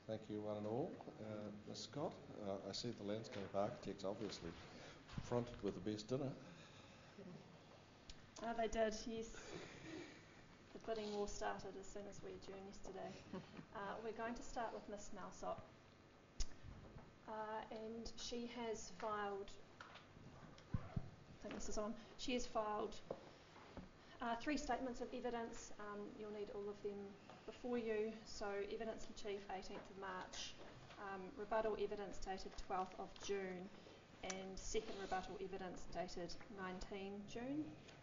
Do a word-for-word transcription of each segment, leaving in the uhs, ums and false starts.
Thank you, one and all. Uh, Miz Scott, uh, I see the landscape architects obviously fronted with the best dinner. Oh, they did, yes. The bidding war started as soon as we adjourned yesterday. Uh, we're going to start with Miss Malsop. Uh, and she has filed, I think this is on, she has filed uh, three statements of evidence. Um, you'll need all of them before you. So evidence in chief, eighteenth of March, um, rebuttal evidence dated twelfth of June, and second rebuttal evidence dated nineteenth of June.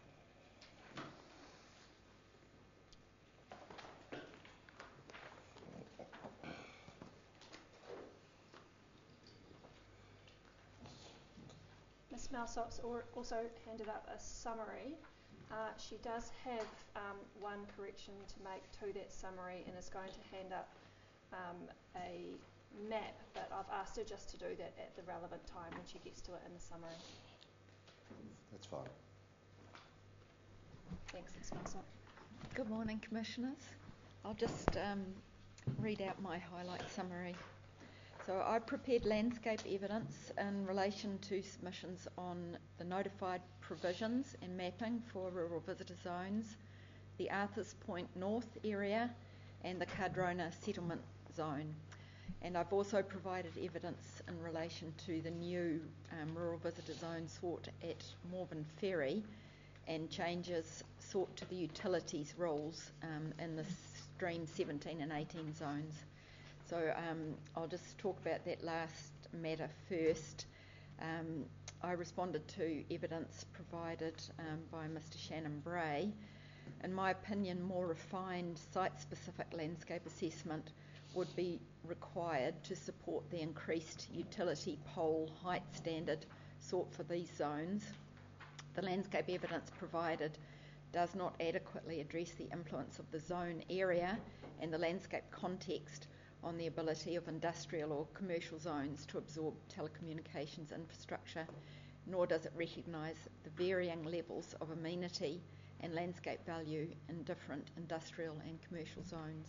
Miz Malsop's also handed up a summary. Uh, she does have um, one correction to make to that summary and is going to hand up um, a map, but I've asked her just to do that at the relevant time when she gets to it in the summary. That's fine. Thanks, Miz Malsop. Good morning, Commissioners. I'll just um, read out my highlight summary. So I prepared landscape evidence in relation to submissions on the notified provisions and mapping for rural visitor zones, the Arthurs Point North area and the Cardrona settlement zone. And I've also provided evidence in relation to the new um, rural visitor zone sought at Morven Ferry and changes sought to the utilities rules um, in the Stream seventeen and eighteen zones. So um, I'll just talk about that last matter first. Um, I responded to evidence provided um, by Mister Shannon Bray. In my opinion, more refined site-specific landscape assessment would be required to support the increased utility pole height standard sought for these zones. The landscape evidence provided does not adequately address the influence of the zone area and the landscape context on the ability of industrial or commercial zones to absorb telecommunications infrastructure, nor does it recognise the varying levels of amenity and landscape value in different industrial and commercial zones.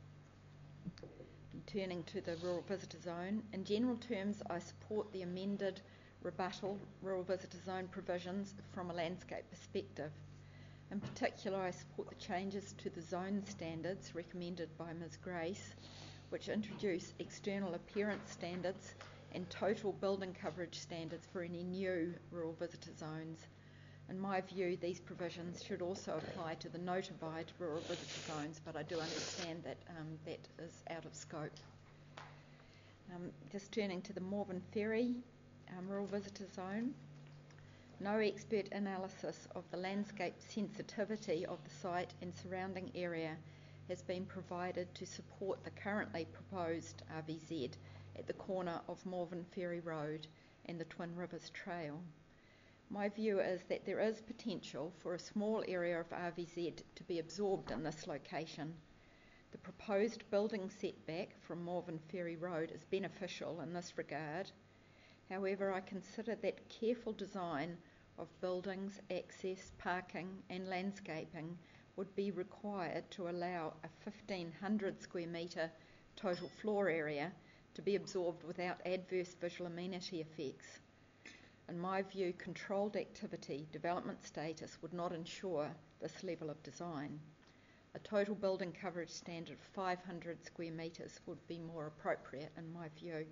And turning to the rural visitor zone, in general terms I support the amended rebuttal rural visitor zone provisions from a landscape perspective. In particular, I support the changes to the zone standards recommended by Miz Grace, which introduce external appearance standards and total building coverage standards for any new rural visitor zones. In my view, these provisions should also apply to the notified rural visitor zones, but I do understand that um, that is out of scope. Um, just turning to the Morven Ferry um, rural visitor zone, no expert analysis of the landscape sensitivity of the site and surrounding area has been provided to support the currently proposed R V Z at the corner of Morven Ferry Road and the Twin Rivers Trail. My view is that there is potential for a small area of R V Z to be absorbed in this location. The proposed building setback from Morven Ferry Road is beneficial in this regard. However, I consider that careful design of buildings, access, parking and landscaping would be required to allow a fifteen hundred square metre total floor area to be absorbed without adverse visual amenity effects. In my view, controlled activity development status would not ensure this level of design. A total building coverage standard of five hundred square metres would be more appropriate in my view.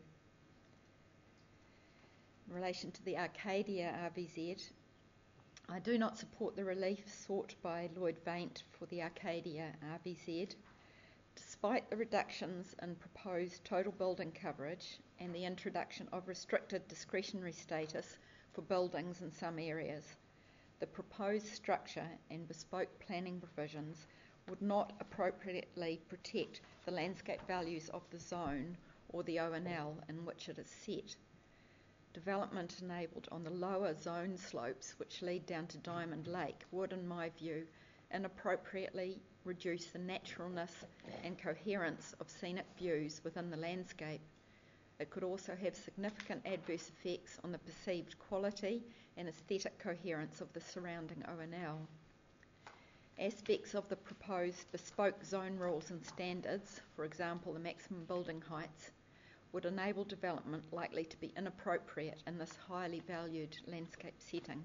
In relation to the Arcadia R V Z, I do not support the relief sought by Lloyd Vaint for the Arcadia R V Z. Despite the reductions in proposed total building coverage and the introduction of restricted discretionary status for buildings in some areas, the proposed structure and bespoke planning provisions would not appropriately protect the landscape values of the zone or the O N L in which it is set. Development enabled on the lower zone slopes which lead down to Diamond Lake would, in my view, inappropriately reduce the naturalness and coherence of scenic views within the landscape. It could also have significant adverse effects on the perceived quality and aesthetic coherence of the surrounding O N L. aspects of the proposed bespoke zone rules and standards, for example the maximum building heights, would enable development likely to be inappropriate in this highly valued landscape setting.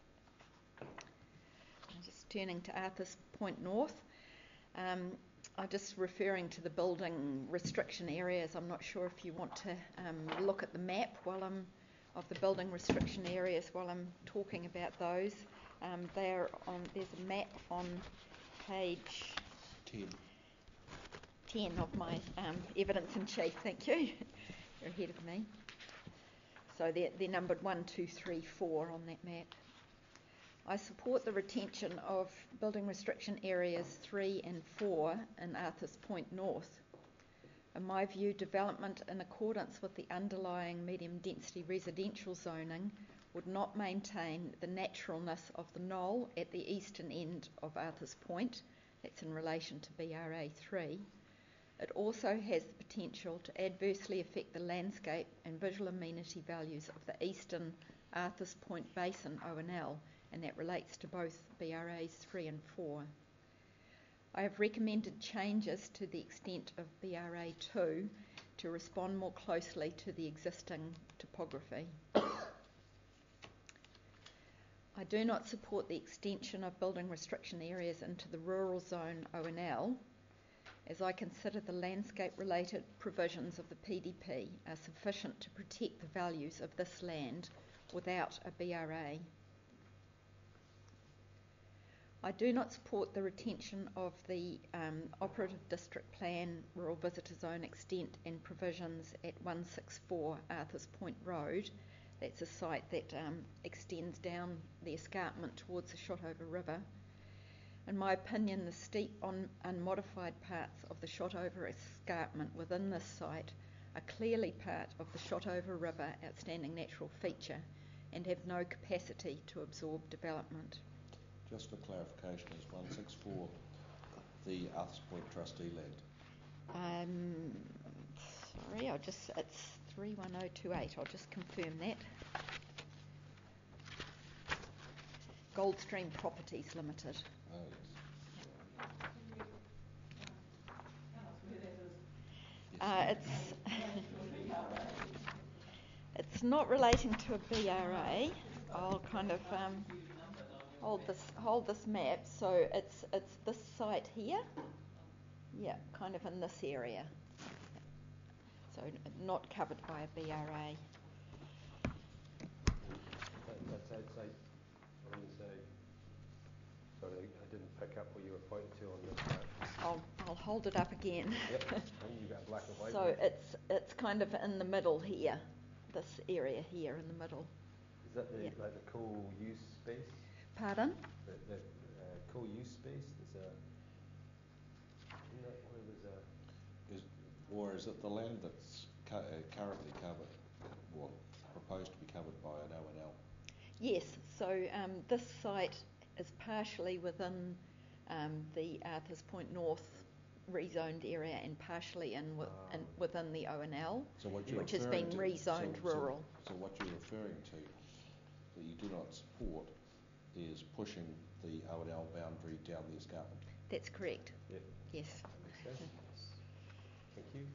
Just turning to Arthur's Point North, um, I'm just referring to the building restriction areas. I'm not sure if you want to um, look at the map while I'm of the building restriction areas while I'm talking about those. Um, they're on. There's a map on page ten. ten of my um, evidence in chief. Thank you. You're ahead of me. So they're, they're numbered one, two, three, four on that map. I support the retention of building restriction areas three and four in Arthur's Point North. In my view, development in accordance with the underlying medium density residential zoning would not maintain the naturalness of the knoll at the eastern end of Arthur's Point. That's in relation to B R A three. It also has the potential to adversely affect the landscape and visual amenity values of the eastern Arthur's Point Basin O N L, and that relates to both B R As three and four. I have recommended changes to the extent of B R A two to respond more closely to the existing topography. I do not support the extension of building restriction areas into the rural zone O N L, as I consider the landscape-related provisions of the P D P are sufficient to protect the values of this land without a B R A. I do not support the retention of the um, Operative District Plan Rural Visitor Zone extent and provisions at one sixty-four Arthur's Point Road. That's a site that um, extends down the escarpment towards the Shotover River. In my opinion, the steep on unmodified parts of the Shotover escarpment within this site are clearly part of the Shotover River outstanding natural feature and have no capacity to absorb development. Just for clarification, is one sixty-four the Arthur's Point trustee land? Um, sorry, I'll just, it's three one oh two eight, I'll just confirm that. Goldstream Properties Limited. Oh, yes. Uh, it's it's not relating to a B R A. I'll kind of um, hold this hold this map. So it's it's this site here. Yeah, kind of in this area. So not covered by a B R A. That, that's outside. When you say, sorry, I didn't pick up what you were pointing to on this map. I'll I'll hold it up again. Yep. And you got black and white. So one. it's it's kind of in the middle here. This area here in the middle. Is that the yeah. like the co-use space? Pardon? The, the uh, co-use space. There's a. Isn't that where there's a? Is, or is it the land that's cu- uh, currently covered, or proposed to be covered by an O N L? Yes. So um, this site is partially within um, the Arthur's Point North rezoned area and partially in, w- in within the O N L, So what you're which has referring been to, rezoned so, rural. So, so what you're referring to that you do not support is pushing the O N L boundary down the escarpment. That's correct. Yep. Yes. That makes sense. Thank you.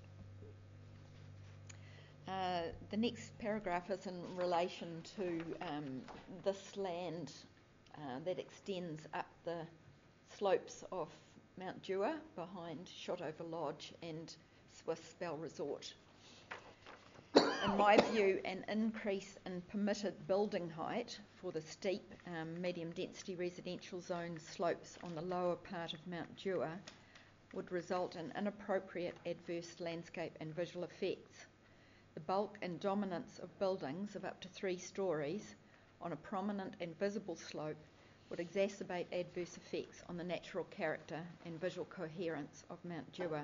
Uh, the next paragraph is in relation to um, this land uh, that extends up the slopes of Mount Dewar behind Shotover Lodge and Swiss Bell Resort. In my view, an increase in permitted building height for the steep um, medium density residential zone slopes on the lower part of Mount Dewar would result in inappropriate adverse landscape and visual effects. The bulk and dominance of buildings of up to three storeys on a prominent and visible slope would exacerbate adverse effects on the natural character and visual coherence of Mount Dewar.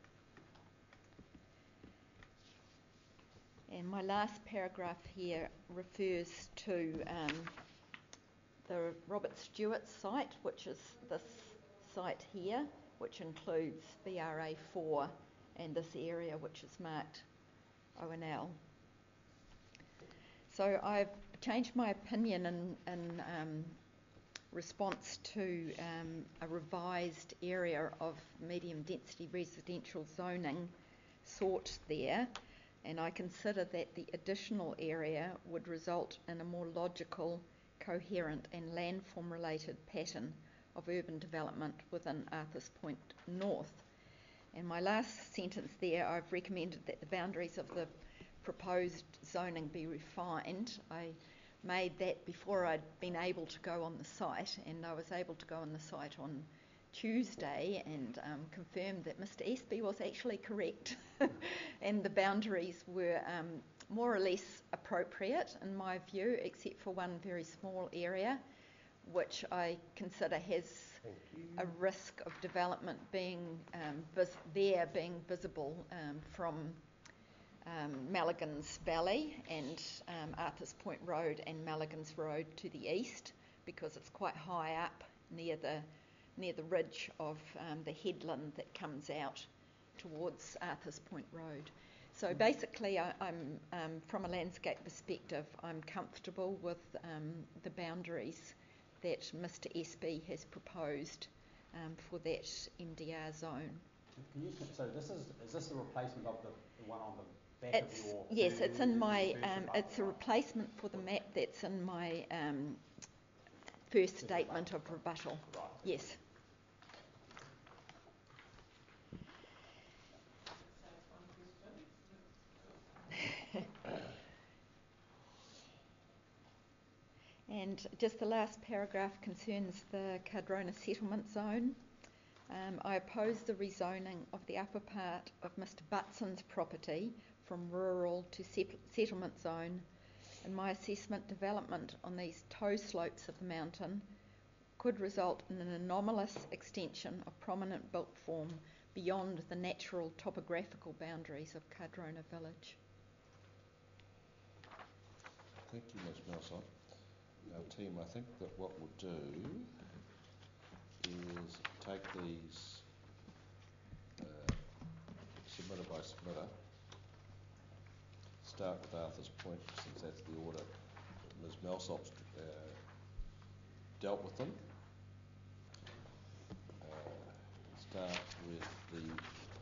And my last paragraph here refers to um, the Robert Stewart site, which is this site here, which includes B R A four and this area which is marked O N L. So I've changed my opinion in, in um, response to um, a revised area of medium density residential zoning sought there, and I consider that the additional area would result in a more logical, coherent and landform related pattern of urban development within Arthur's Point North. And my last sentence there, I've recommended that the boundaries of the proposed zoning be refined. I made that before I'd been able to go on the site, and I was able to go on the site on Tuesday and um, confirmed that Mister Espy was actually correct and the boundaries were um, more or less appropriate in my view, except for one very small area which I consider has a risk of development being um, vis- there being visible um, from um, Mulligan's Valley and um, Arthur's Point Road and Mulligan's Road to the east, because it's quite high up near the near the ridge of um, the headland that comes out towards Arthur's Point Road. So basically, I, I'm um, from a landscape perspective, I'm comfortable with um, the boundaries that Mister Espy has proposed um, for that M D R zone. Can you, so this is is this the replacement of the, the one on the back It's, of your? yes, it's in my. first Um, report? it's a replacement for the map that's in my um, first statement of rebuttal. Right. Yes. And just the last paragraph concerns the Cardrona settlement zone. Um, I oppose the rezoning of the upper part of Mister Butson's property from rural to set- settlement zone. In my assessment, development on these toe slopes of the mountain could result in an anomalous extension of prominent built form beyond the natural topographical boundaries of Cardrona village. Thank you, Miz Millsop. Now, team, I think that what we'll do is take these uh, submitter by submitter, start with Arthur's Point, since that's the order that Miz Millsop's uh, dealt with them. Uh, start with the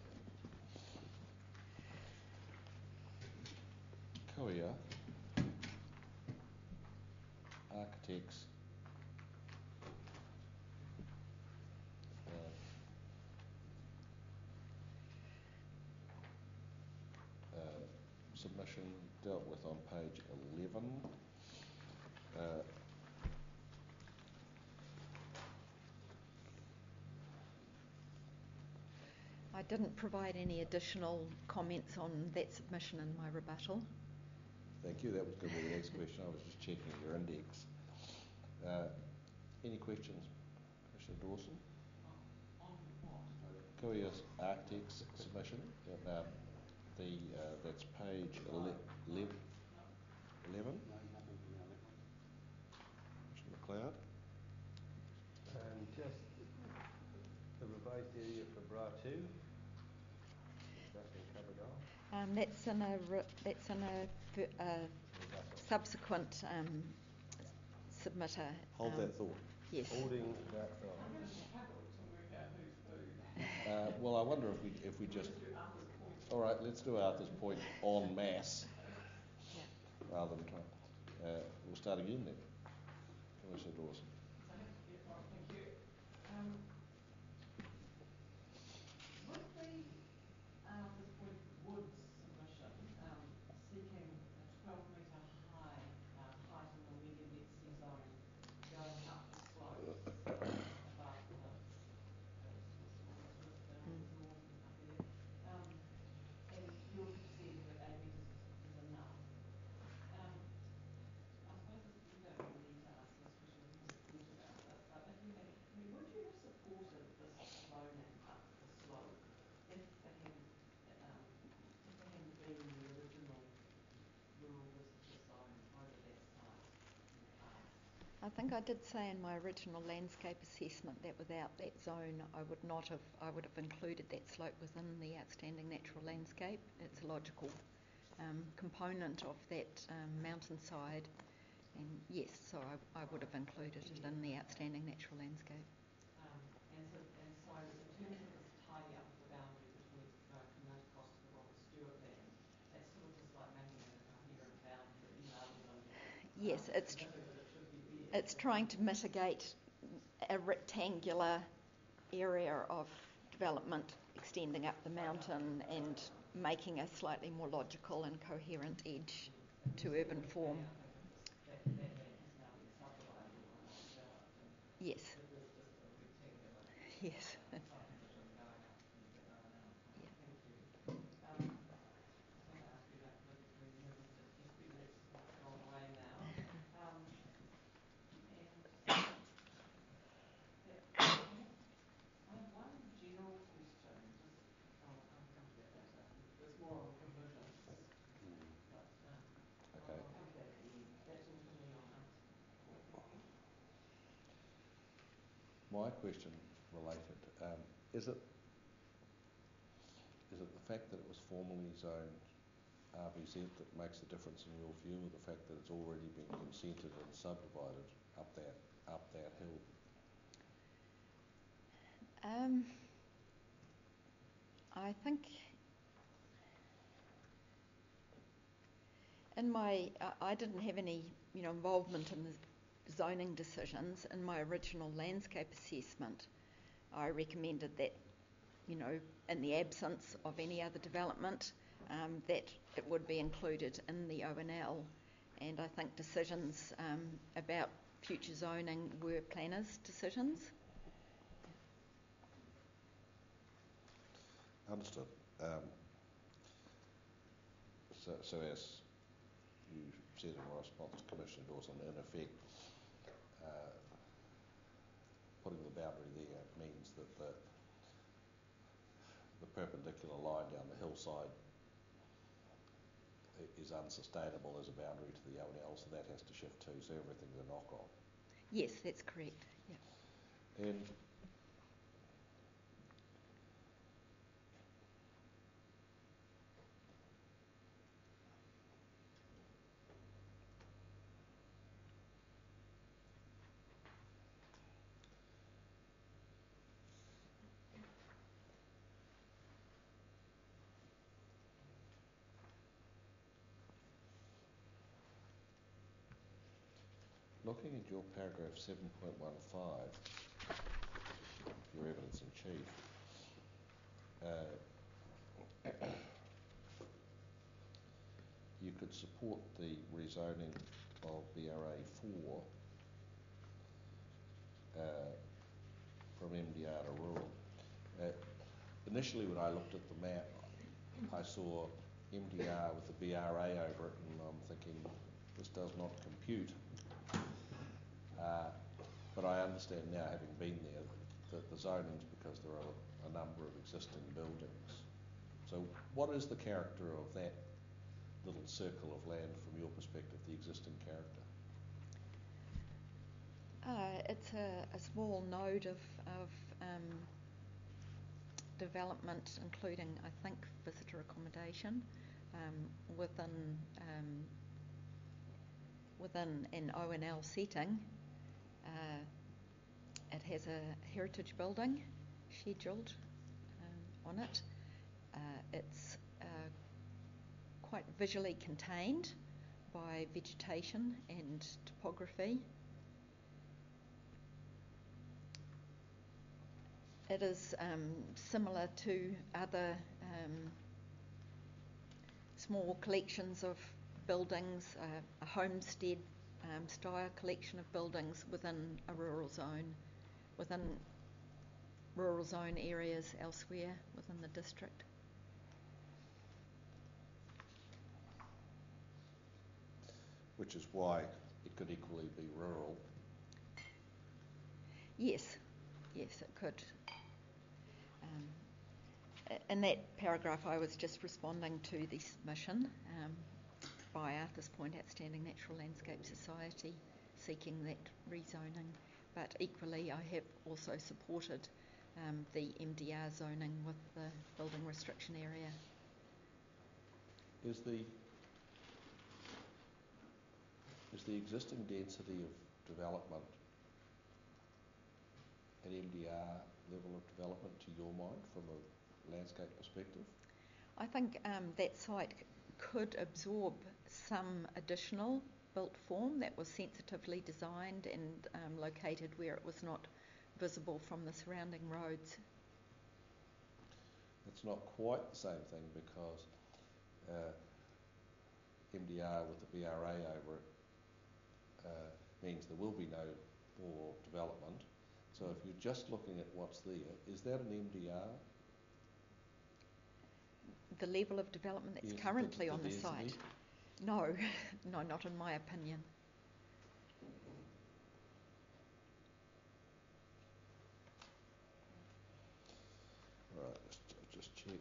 Koia Architects uh, uh, submission dealt with on page eleven. Uh, I didn't provide any additional comments on that submission in my rebuttal. Thank you. That was going to be the next question. I was just checking your index. Uh, any questions, Commissioner Dawson? On what? Koia's Architects submission. And, um, the uh, that's page ele- ele- eleven. No, nothing from me on that one. Commissioner McLeod. And just the revised area for Bra two. Has that been covered off? Um, that's in a re- that's in a, f- a subsequent um, submitter. Hold um, that thought. Yes. Holding that thought. I'm going to struggle to work out who's who. Uh, well, I wonder if we if we just. All right, let's do Arthur's Point en masse, Yeah. rather than try. Uh, we'll start again then. Commissioner Dawson. Thank you. Right, thank you. Um, with the Arthur's Point Woods submission, um, seeking a twelve metre high uh, height in the medium density zone, going up the slopes above the what's, what's the one Swiss boundaries north and up there. Um, and you have said that eight metres is, is enough. Um, I suppose this, you don't really need to answer this question because you've thought about this, but if you had, I mean, would you have supported this zoning up the slope if there hadn't, um, if there hadn't been the original rural visitor zone over that site in the past? I think I did say in my original landscape assessment that without that zone I would not have, I would have included that slope within the outstanding natural landscape. It's a logical um, component of that um, mountainside And yes, so I, I would have included it in the outstanding natural landscape. Um, and so, and so in terms of this tidy up of the boundary between, going from Mount Cost to the Robert Stewart land, that's sort of just like making it a coherent boundary rather than Yes, um, it's tr- admitting that it should be there. it's trying to mitigate a rectangular area of development extending up the mountain and making a slightly more logical and coherent edge to urban form. That, that land has now been subdivided or not developed, and Yes, it is just a rectangular yes. uh, subdivision going up into the Owen. Yeah. Thank you. Um, I was going to ask you about political realism, but it's just been, it's, it's gone away now. Um, and that, I have one general question, just, oh, I'll come to that later. It's more of a provision, Mm. but um, Okay. I'll, I'll come to that at the end. That's all from me on Article four. Thank you. My question related, um, is it is it the fact that it was formerly zoned R B Z that makes the difference in your view, or the fact that it's already been consented and subdivided up that up that hill? Um, I think in my, I, I didn't have any, you know, involvement in the zoning decisions. In my original landscape assessment, I recommended that, you know, in the absence of any other development, um, that it would be included in the O N L. And I think decisions um, about future zoning were planners' decisions. Understood. Um, so, so as you said in response to Commissioner Dawson, in effect, uh, putting the boundary there means that the the perpendicular line down the hillside is unsustainable as a boundary to the O N L, so that has to shift too. So everything's a knock-on. Yes, that's correct. Yeah. And looking at your paragraph seven point one five, your evidence in chief, uh, you could support the rezoning of B R A four uh, from M D R to rural. Uh, initially, when I looked at the map, I saw M D R with the B R A over it, and I'm thinking, this does not compute. Uh, but I understand now, having been there, that the zoning's because there are a number of existing buildings. So what is the character of that little circle of land from your perspective, the existing character? Uh, it's a, a small node of, of um, development, including, I think, visitor accommodation um, within um, within an O N L setting. Uh, it has a heritage building scheduled um, on it. Uh, it's uh, quite visually contained by vegetation and topography. It is um, similar to other um, small collections of buildings, uh, a homestead um, style collection of buildings within a rural zone, within rural zone areas elsewhere within the district. Which is why it could equally be rural. Yes, yes, it could. Um, in that paragraph, I was just responding to the submission um, by Arthur's Point Outstanding Natural Landscape Society seeking that rezoning, but equally I have also supported um, the M D R zoning with the building restriction area. Is the is the existing density of development an M D R level of development to your mind from a landscape perspective? I think um, that site c- could absorb some additional built form that was sensitively designed and um, located where it was not visible from the surrounding roads. It's not quite the same thing because uh, M D R with the B R A over it uh, means there will be no more development. So if you're just looking at what's there, is that an M D R? The level of development that's Yes, the- currently the on the density? site. No, no, not in my opinion. Right, just, just check.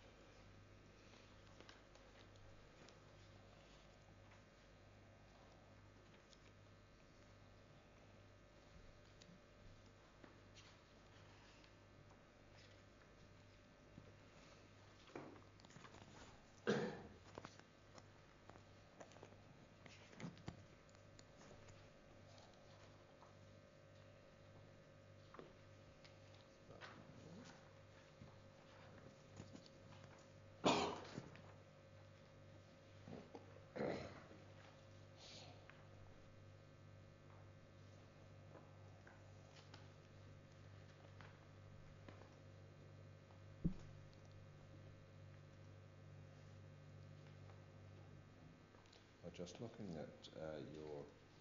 I'm just looking at uh, your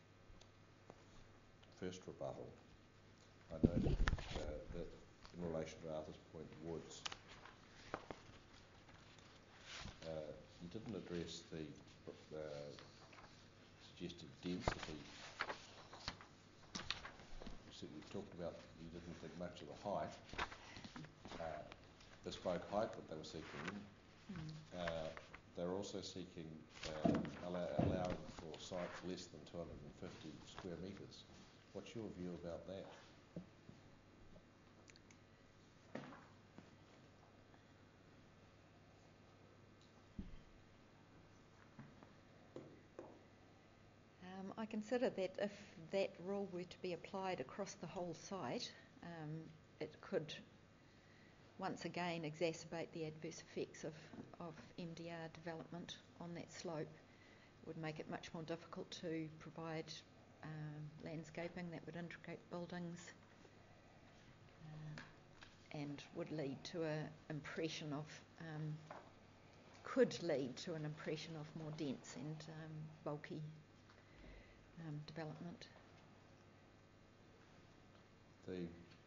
first rebuttal. I noted uh, that in relation to Arthur's Point Woods, uh, you didn't address the uh, suggested density. You, said, you talked about you didn't think much of the height, uh, bespoke height that they were seeking. Mm. Uh, they're also seeking uh, allow, allowing for sites less than two hundred fifty square metres. What's your view about that? Um, I consider that if that rule were to be applied across the whole site, um, it could once again exacerbate the adverse effects of, of M D R development on that slope. It would make it much more difficult to provide um, landscaping that would integrate buildings uh, and would lead to an impression of, um, could lead to an impression of more dense and um, bulky um, development. The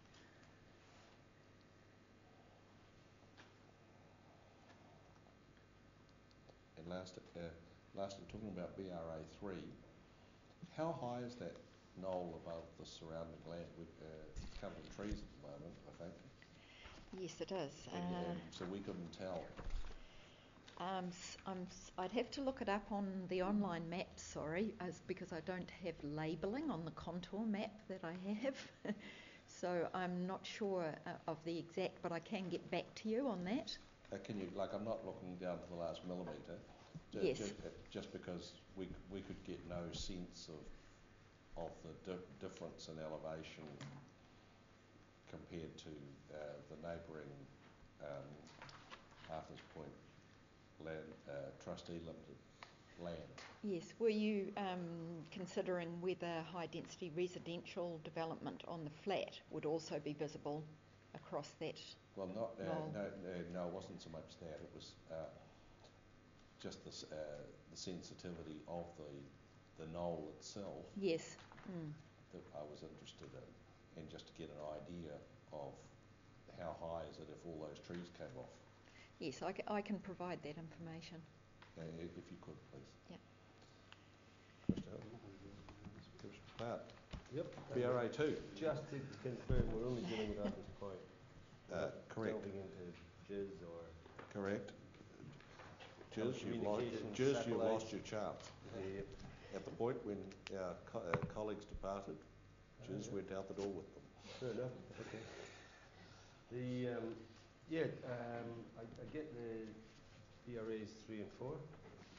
and last, uh, last in talking about B R A three, how high is that knoll above the surrounding land? We, uh, it's covered in trees at the moment, I think, Yes, it is. and, Uh, and so we couldn't tell. Um, s- I'm, s- I'd have to look it up on the online map, sorry, as because I don't have labelling on the contour map that I have. So I'm not sure uh, of the exact, but I can get back to you on that. Uh, can you, like, I'm not looking down to the last millimetre, ju- Yes. just, uh, just because we we could get no sense of of the di- difference in elevation compared to uh, the neighbouring um, Arthur's Point land uh, trustee limited land. Yes. Were you um, considering whether high density residential development on the flat would also be visible across that? Well, not uh, Knoll. no, no, no, it wasn't so much that. It was uh, just the, s- uh, the sensitivity of the the knoll itself Yes. Mm. that I was interested in, and just to get an idea of how high is it if all those trees came off. Yes, I, ca- I can provide that information. Uh, i- if you could, please. Yep. Commissioner Hilton? Commissioner Pratt? Yep. B R A two. Just to confirm, we're only dealing with Arthur's Point. We're Uh, not correct. delving into jizz or Correct. Juz, you've lost, Telecommunications, Juz, you've satellites. lost your chance. the At the point when our co- uh, colleagues departed, Juz yeah. went out the door with them. Fair enough. Okay. The um, yeah, um, I, I get the B R As three and four.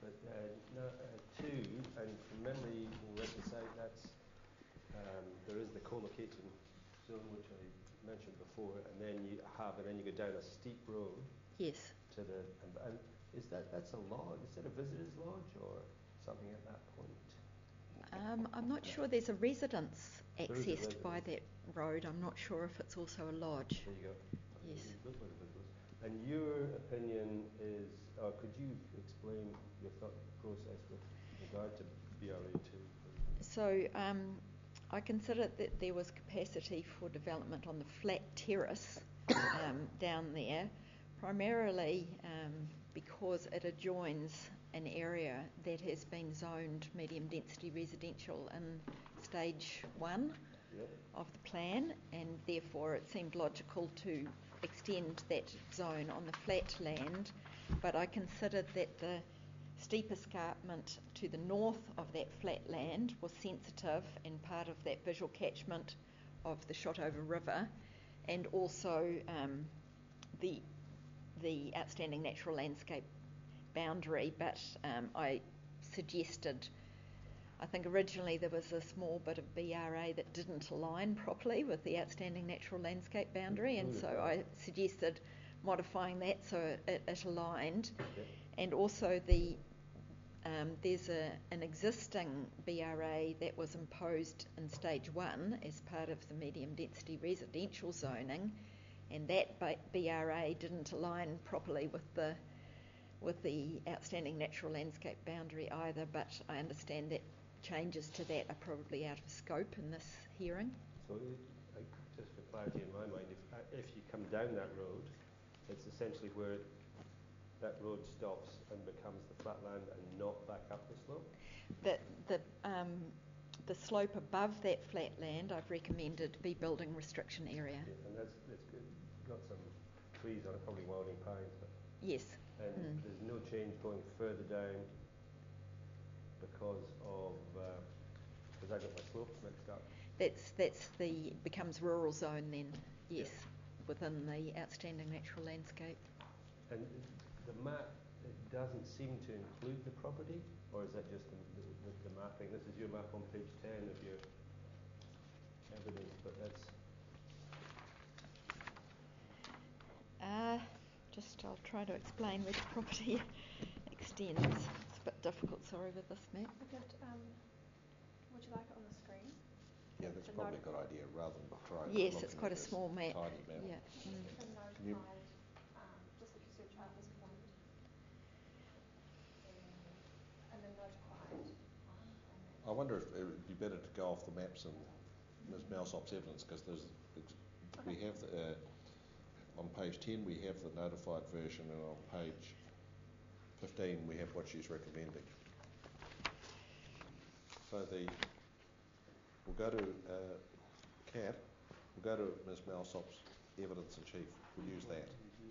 But uh, no, uh, two, and from memory, in Rechtsite, that's um, there is the co-locating zone which I mentioned before, and then you have, and then you go down a steep road Yes. to the, and, and is that that's a lodge? Is it a visitors' lodge or something at that point? Um, I'm not sure there's a residence There is a accessed by residence. that road. I'm not sure if it's also a lodge. There you go. Yes. Those were the visitors. And your opinion is, or could you explain your thought process with regard to B R A two? So um, I considered that there was capacity for development on the flat terrace um, down there, primarily um, because it adjoins an area that has been zoned medium density residential in stage one Yep. of the plan, and therefore it seemed logical to extend that zone on the flat land. But I considered that the steep escarpment to the north of that flat land was sensitive and part of that visual catchment of the Shotover River, and also um, the the outstanding natural landscape boundary. But um, I suggested, I think originally there was a small bit of B R A that didn't align properly with the outstanding natural landscape boundary, and so I suggested modifying that so it, it aligned. Yep. And also the um, there's a, an existing B R A that was imposed in stage one as part of the medium density residential zoning, and that B R A didn't align properly with the with the outstanding natural landscape boundary either. But I understand that changes to that are probably out of scope in this hearing. So, it, like, just for clarity in my mind, if uh, if you come down that road, it's essentially where that road stops and becomes the flat land and not back up the slope? The, the, um, the slope above that flat land I've recommended be building restriction area. Yeah, and that's, that's good. Got some trees on it, probably wilding pines, but Yes. and Mm. there's no change going further down because of because I got my slopes mixed up. That's that's the becomes rural zone then. Yes, Yeah. within the outstanding natural landscape. And the map, it doesn't seem to include the property, or is that just the, the, the mapping? This is your map on page ten of your evidence, but that's Uh, just I'll try to explain where the property extends. It's a bit difficult, sorry, with this map. We could, um, would you like it on the screen? Yeah, that's The probably a noti- good idea rather than trying. Yes, looking it's quite at a this small map. Tiny map. Yeah. Mm. The Can you- notified, um, just if you search Arthur's Point, and then notified on, on that. I wonder if it would be better to go off the maps and Miz Malsop's evidence, because there's ex- we have the, uh, on page ten we have the notified version, and on page fifteen we have what she's recommending. So the we'll go to uh, Kat. We'll go to Miz Malsop's evidence in chief. We'll use that.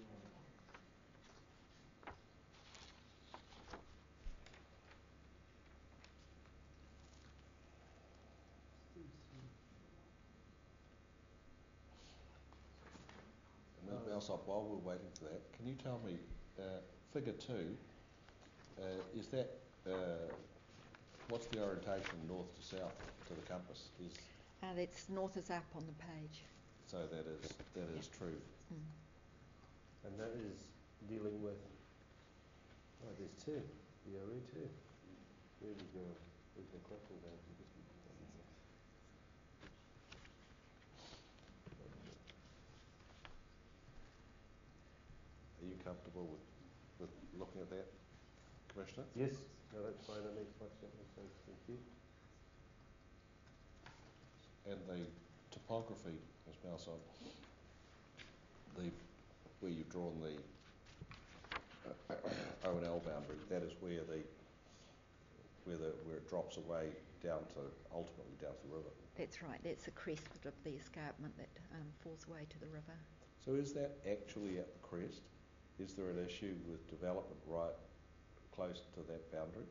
Miz Malsop, while we're waiting for that, can you tell me, uh, figure two, uh, is that, uh, what's the orientation north to south to the compass? Is Uh, that's north is up on the page. so that is that is true. Mm. and that is dealing with. Oh, there's two. B R A two. There we go. There's my question answered. Are you comfortable with, with looking at that, Commissioner? Yes, no, that's fine. That makes much sense. Thank you. And the topography, Miz Malsop, the where you've drawn the uh, O and L boundary, that is where the where the where it drops away down to ultimately down to the river. That's right. That's the crest of the escarpment that um, falls away to the river. So is that actually at the crest? Is there an issue with development right close to that boundary?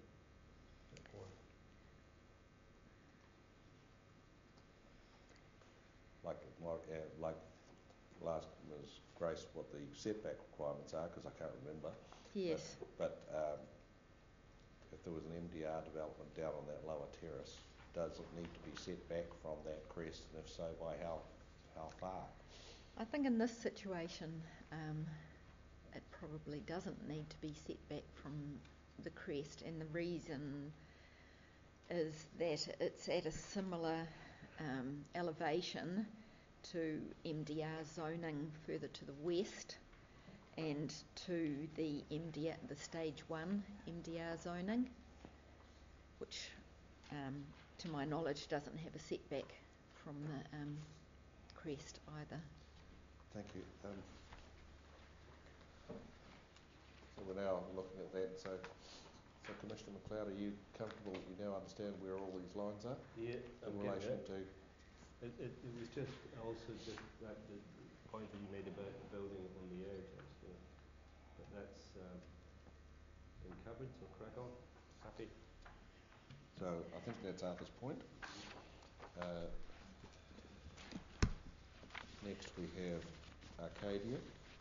Like, like, uh, like we'll ask Miz Grace what the setback requirements are, because I can't remember. Yes. But, but um, if there was an M D R development down on that lower terrace, does it need to be set back from that crest, and if so, by how how far? I think in this situation, um, it probably doesn't need to be set back from the crest, and the reason is that it's at a similar um, elevation to M D R zoning further to the west, and to the M D R, the stage one M D R zoning, which, um, to my knowledge, doesn't have a setback from the um, crest either. Thank you. Um, so we're now looking at that. So, so Commissioner McLeod, are you comfortable? You now understand where all these lines are Yeah, in I'm relation getting it. to. It, it, it was just also just that the, the point that you made about the building on the edge. I was gonna, but that's um, been covered. So crack on. Happy. So I think that's Arthur's point. Uh, next we have Arcadia.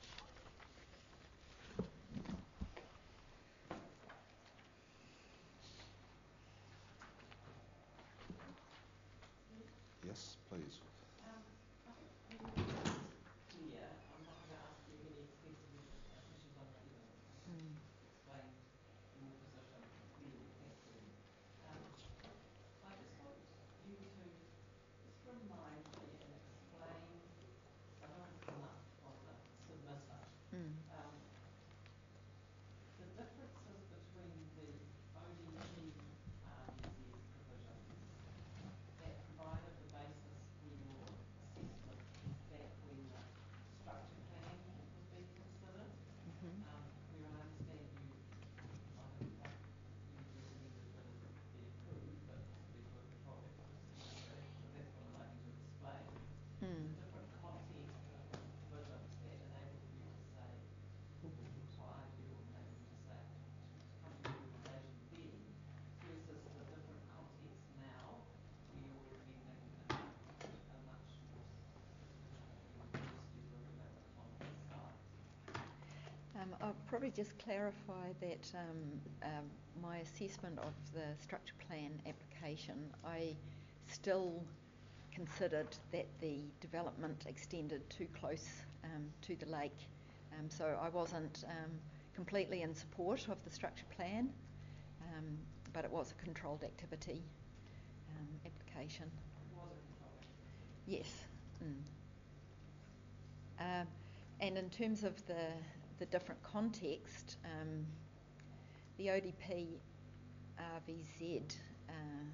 Yes, please. Um, I think everything is clear. I'm not going to ask you any extensive uh, questions on the evidence. I think Mm. you've explained your position clearly. Thank you. Um, I just want you to just remind me and explain, because I know it's come up on the submitter, Mm. um, the differences between the O D P R D Z provisions that provided the basis for your assessment back when the structure plan was being considered, Mm-hmm. um, where I understand you, I don't know, you recommended that it be approved, but possibly to withdraw it. So that's, so that's what I'd like you to explain. Mm. The different content, the different provisions that enabled you to say, or required you, or enabled you to say, to come to your conclusion then, versus the different contexts now, where you're recommending a, a much more significantly reduced level of development on this site. Um, I'll probably just clarify that um, um, my assessment of the structure plan application, I still considered that the development extended too close um, to the lake. Um, so I wasn't um, completely in support of the structure plan, um, but it was a controlled activity um, application. It was a controlled activity. Yes. Mm. Um, and in terms of the the different context, um, the O D P R V Z uh,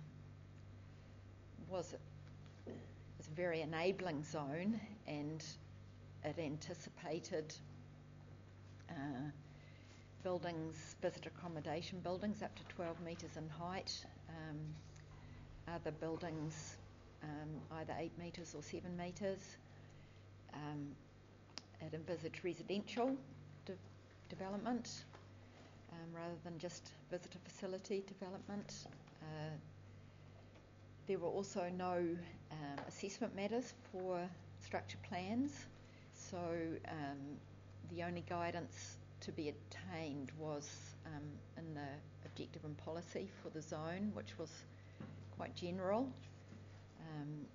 was a, was a very enabling zone, and it anticipated uh, buildings, visitor accommodation buildings up to twelve metres in height, um, other buildings um, either eight metres or seven metres. Um, it envisaged residential de- development um, rather than just visitor facility development. Uh, there were also no um, assessment matters for structure plans, so um, the only guidance to be obtained was um, in the objective and policy for the zone, which was quite general. Um,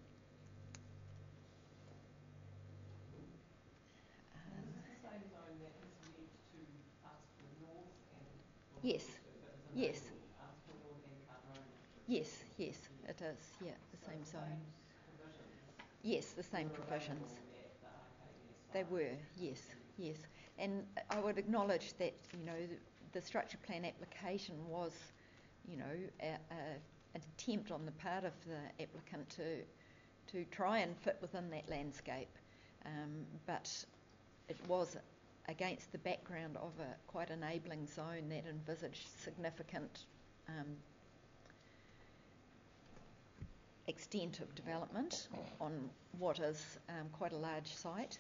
And is this the same zone that has led to Artspool North and, well, Yes. not led to, but has Yes. enabled Artspool North and Cardrona? yes, yes, it is. Yeah, the So same the zone. same provisions. Yes, the same were provisions. available at the Arcadia site. They were, yes, yes. And I would acknowledge that, you know, the, the structure plan application was, you know, a, a, an attempt on the part of the applicant to to try and fit within that landscape, um, but it was against the background of a quite enabling zone that envisaged significant um, extent of development on what is um, quite a large site.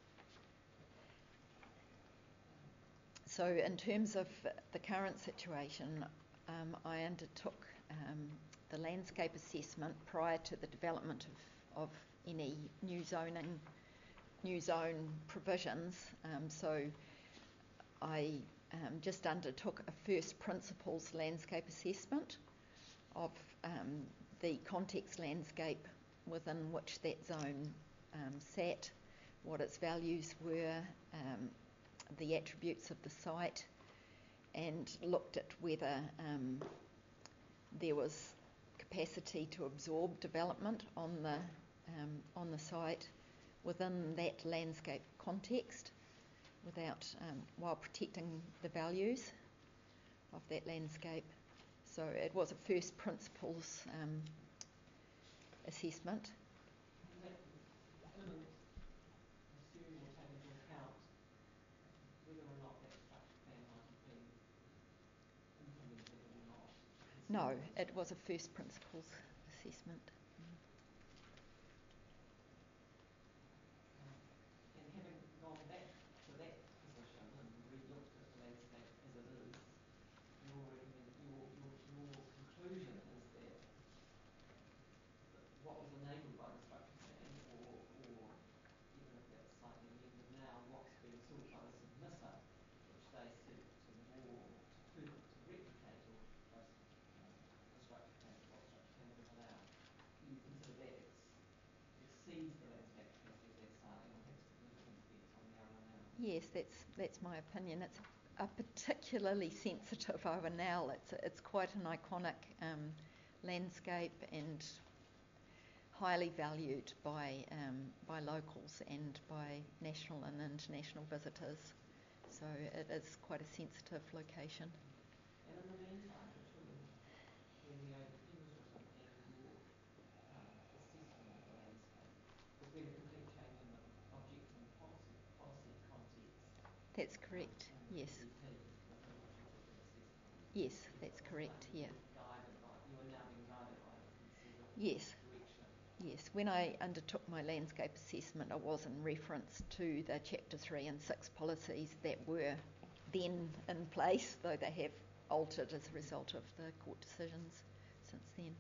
So in terms of the current situation, um, I undertook um, the landscape assessment prior to the development of, of any new zoning, new zone provisions. Um, so I um, just undertook a first principles landscape assessment of um, the context landscape within which that zone um, sat, what its values were, um, the attributes of the site, and looked at whether um, there was capacity to absorb development on the um, on the site within that landscape context, without um, while protecting the values of that landscape. So it was a first principles um, assessment. And that didn't assume or take into account whether or not that structure plan might have been implemented or not. No, it was a first principles assessment. Um, and having gone back to that position and re-looked at the landscape as it is, your recommend your your your conclusion is that, that what was enabled by the structure plan, or or even if that's slightly amended now, what's being sought by the submitter, which they seek to more to further to replicate or close uh, the structure plan, what the structure plan would allow, you consider that ex, exceeds the landscape capacity of that site and will have a significant effect on the O N L. Yes, that's that's my opinion. It's a particularly sensitive O N L. It's it's quite an iconic um, landscape and highly valued by um, by locals and by national and international visitors. So it is quite a sensitive location. And in the meantime, between when the O D P was written and your um, assessment of the landscape, there's been a complete change in the objective and policy policy context. That's correct. Um, in the Yes. O D P within which you took that assessment. Yes, It's that's almost correct. like Yeah. you're guided by, you are now being guided by a considered Yes. direction. Yes. When I undertook my landscape assessment, I was in reference to the Chapter three and six policies that were then in place, though they have altered as a result of the court decisions since then.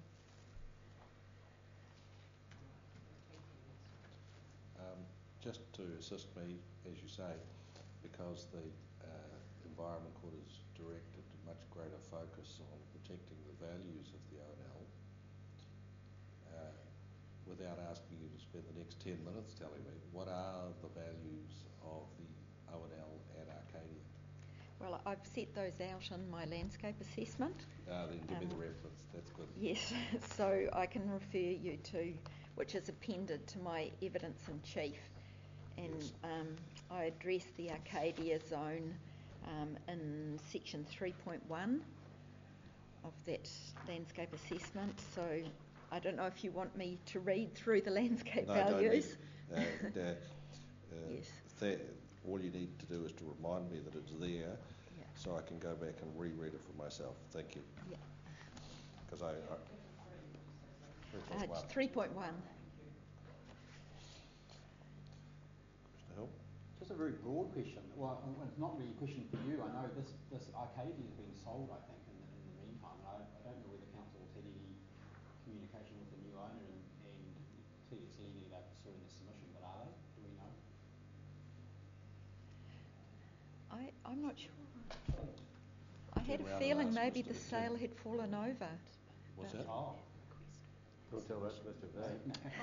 Thank you. Um, just to assist me, as you say, because the uh, Environment Court has directed a much greater focus on protecting the values of the O N L, uh, without asking you to spend the next ten minutes telling me, what are the values of the O N L at Arcadia? Well, I've set those out in my landscape assessment. Ah, then give Um, me the reference, that's good. Yes, so I can refer you to, which is appended to my evidence in chief, and Yes. um, I address the Arcadia zone um, in section three point one of that landscape assessment. So I don't know if you want me to read through the landscape No, values. don't need it. Uh, uh, uh, Yes. th- all you need to do is to remind me that it's there, Yeah. so I can go back and reread it for myself. Thank you. Yeah. Chapter Because I, I three, would you say so? three Uh, point one. three point one. Thank you. Mister Hill? Just a very broad question. Well, well, it's not really a question for you. I know this, this Arcadia has been sold, I think, in the, in the meantime. And I, I don't know whether council has had any communication with the new owner, and, and clearly it's legally they're pursuing the submission, but are they? Do we know? I, I'm not sure. I had Turn a round and feeling ask maybe Mister the Tim. sale had fallen over. What's But- that? Oh. Don't tell that to Mister Vane.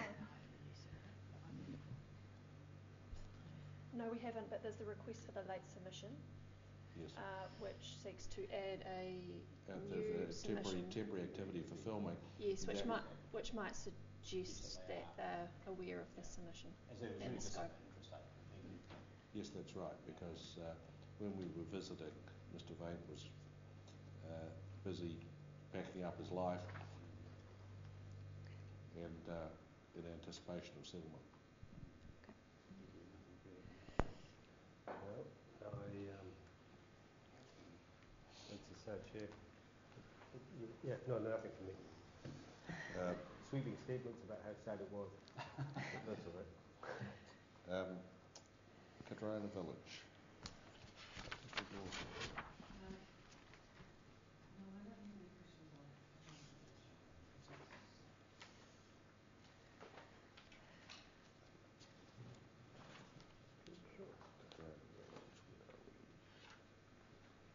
No, we haven't, but there's the request for the late submission, Yes. uh, which seeks to add a Uh, new the, the temporary submission. temporary activity for filming. Yes, which That- might which might suggest that they're aware of the submission Is there, is and there the just scope. an interest statement? Yes, that's right. Because uh, when we were visiting, Mister Vane was uh, busy packing up his life, and uh, in anticipation of settlement. Well, I, um, that's a sad shame. You, yeah, no, nothing for me. Uh, Sweeping statements about how sad it was. But that's all right. um, Catriona Village. Mister Dawson. Um, no, I don't have any questions on Catriona Village. Catriona Village, where are we?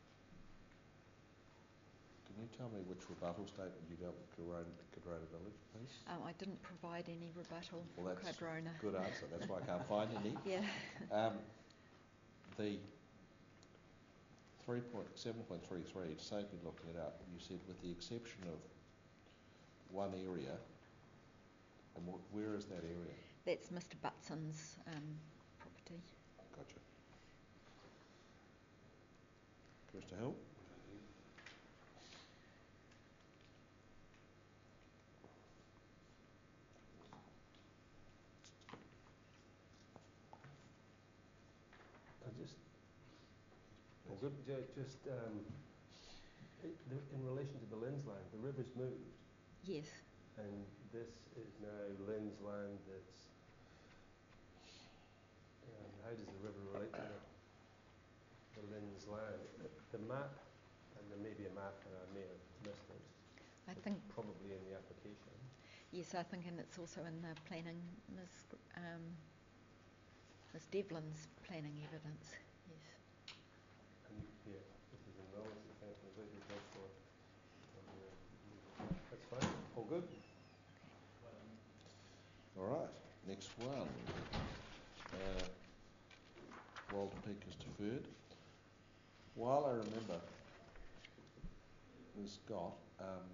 tell me which rebuttal statement you dealt with Corona, Cadrona Village, please? Um, I didn't provide any rebuttal Well, for that's Cadrona. a good answer. That's why I can't find any. Yeah. Um, the seven point three three, to save me looking it up, you said with the exception of one area, and wh- where is that area? That's Mister Butson's um, property. Gotcha. Mister Hill? I just, well, good, ju- just um, i- the, in relation to the Lynn's land, the river's moved, Yes. and this is now Lynn's land that's, um, how does the river relate to the, the Lynn's land? The, the map, and there may be a map and I may have missed it, I it's think, probably in the application. yes, I think, and it's also in the planning, Miz Um, Miz Devlin's planning evidence. Yes. And yeah, this is in relevance to the fence, and the judge for, that's fine, all good? All right, next one. Uh, Walden Peak is deferred. While I remember, Miz Scott, um,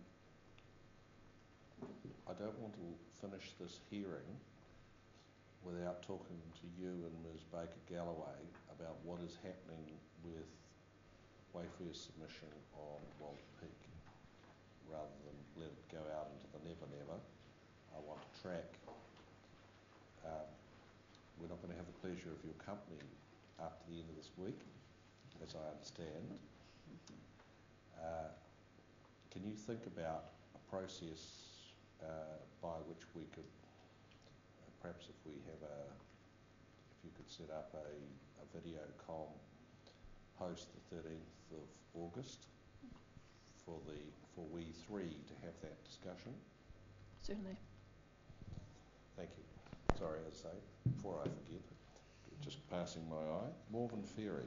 I don't want to finish this hearing without talking to you and Miz Baker Galloway about what is happening with Wayfair's submission on Walden Peak. Rather than let it go out into the never never, I want to track. Um, we're not going to have the pleasure of your company after the end of this week, as I understand. Uh, can you think about a process uh, by which we could, uh, perhaps if we have a, if you could set up a, a video com post the thirteenth of August for the for we three to have that discussion? Certainly. Thank you. Sorry, as I say, before I forget, just passing my eye. Morven Ferry.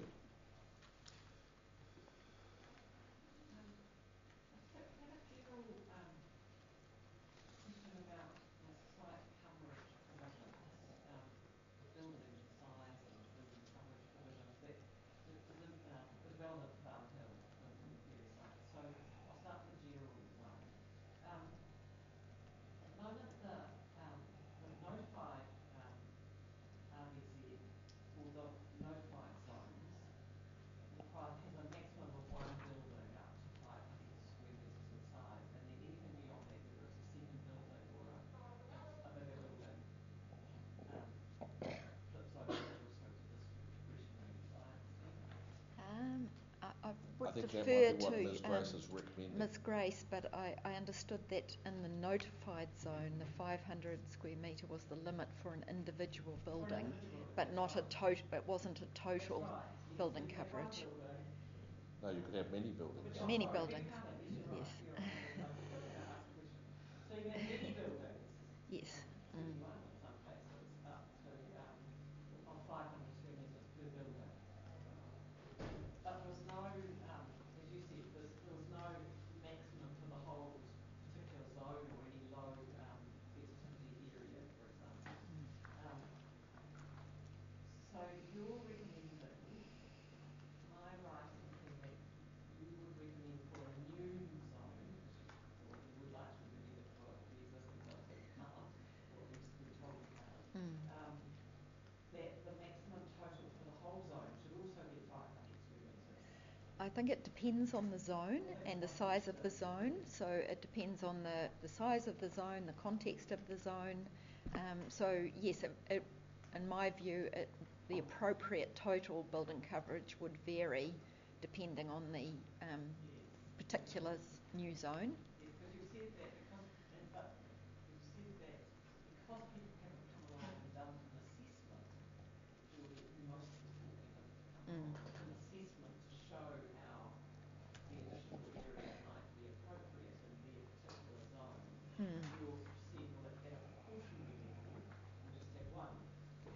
Um, I just have, have a general um, question about the site coverage provisions, um, building size and building coverage provisions that the, the, um, the development of Farm Hill and, and the ferry site. So I'll start with the general zone. Um, at the moment, the um, the notified um, R V Z for the notified zones require, has a maximum of one building up to five hundred square metres in size, and then anything beyond that, whether it's a second building or a, a, a bigger building, um, flips over also to this discretionary, as I understand. Um, I, I would I think that defer might be what to Miz Grace um, is recommending. Miz Grace, but I, I understood that in the notified zone, the five hundred square metre was the limit for an individual building, individual, but not right. a total. It wasn't a total That's right. Yes, building so you have one coverage. building, No, you could have many buildings. which, oh, Many sorry, buildings. beg your pardon, yes, you're right, Yes. you're right, I, I forgot to ask the question. So you can have many buildings, Yes. um, Mm. twenty-one in some cases, up to um, of five hundred square metres per building. But there was no, um, as you said, there's, there was no maximum for the whole particular zone or any low um, sensitivity area, for example. Um, so you're recommending, am I right in thinking that you would recommend for a new zone, because you, or you would like to recommend it for the existing zone, but you can't, or at least we're told you can't, Mm. um, that the maximum total for the whole zone should also be five hundred square metres? I think it depends on the zone Well, that's and the my size of the question. zone. So it depends on the, the size of the zone, the context of the zone. Um, so yes, it, it, in my view, it, the appropriate total building coverage would vary depending on the um, Yes. particular new zone. Yes, because you've said that because, and, but you've said that because people haven't come along and done an assessment, or most of the people haven't come Mm. along with an assessment to show how the additional area might be appropriate in their particular zone, Mm. you've said, well, at a precautionary level, we'll just have one.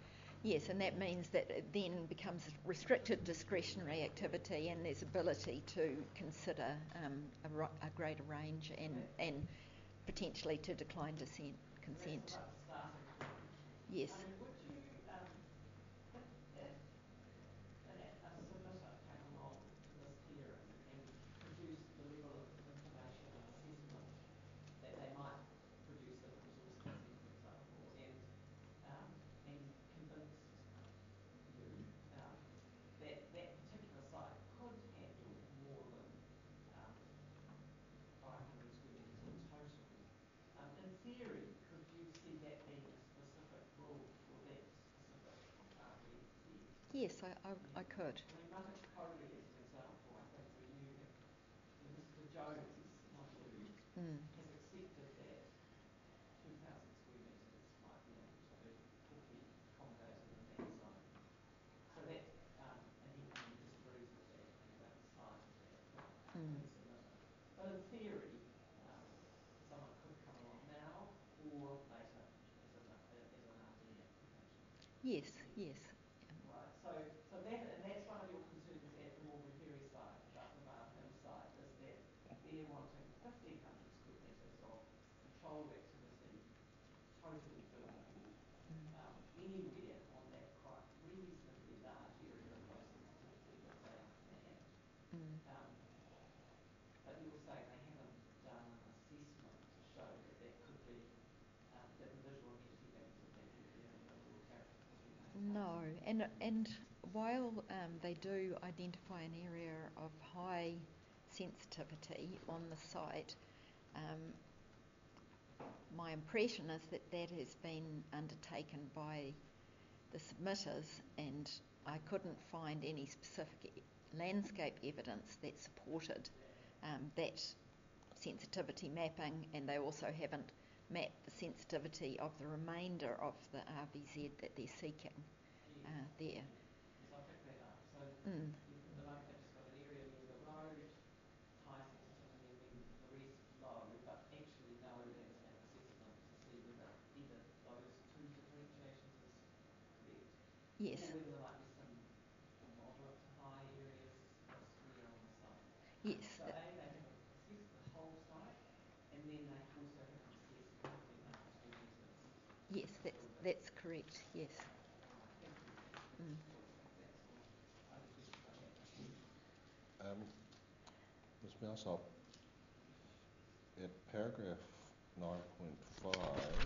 Yes, and that means that it then becomes restricted discretionary activity, and there's ability to consider um, a, ri- a greater range and, and potentially to decline dissent, consent. So that's like the starting point. Yes. I mean, would you, um, if, if an, a submitter came along to this hearing and produced the level of information and assessment that they might produce if it was all consent, for example, and um, and convinced you um, that that particular site could handle more than um, five hundred square metres in total, um, in theory, could you see that being a specific rule for that specific R V Z? Yes, I, I, I could. I mean, Matakori as an example, I think, where you have, where Mister Jones, not you, Mm. has accepted that two thousand square metres might be able to be, could be accommodated in that zone. So that, um, and he, and he disagrees with that, and he won't sign that, Mm. that submitter. But in theory, um, someone could come along now or later as an, uh, as an R V application. Yes, yes. Right, so so that, and that's one of your concerns at the Mulberry site about the Bar Hill site, is that they're wanting fifteen hundred square metres of controlled activity, totally doable, um, anywhere on that quite reasonably large area of low sensitivity that they map. Mm. Um, but you're saying they haven't done an assessment to show that that could be, um, that the visual amenity values of that area and the overall character could be maintained. No, and and while um, they do identify an area of high sensitivity on the site, um, my impression is that that has been undertaken by the submitters, and I couldn't find any specific e- landscape evidence that supported um, that sensitivity mapping, and they also haven't mapped the sensitivity of the remainder of the R V Z that they're seeking Yes. uh, there. Yes, I picked that up. So Mm. you've, the nomenclature's got an area near the road, high sensitivity, and then the rest low, but actually no landscape assessment to see whether either those two differentiations is correct, Yes, or whether there might be some moderate to high areas elsewhere on the site. yes, So that- A, they haven't assessed the whole site, and then they also haven't assessed the fifteen hundred square metres. yes, that's, that's correct, yes. Right, thank you. Mm. That's all only questions I have. Thank you. Um, Miz Mousehop, at paragraph nine point five,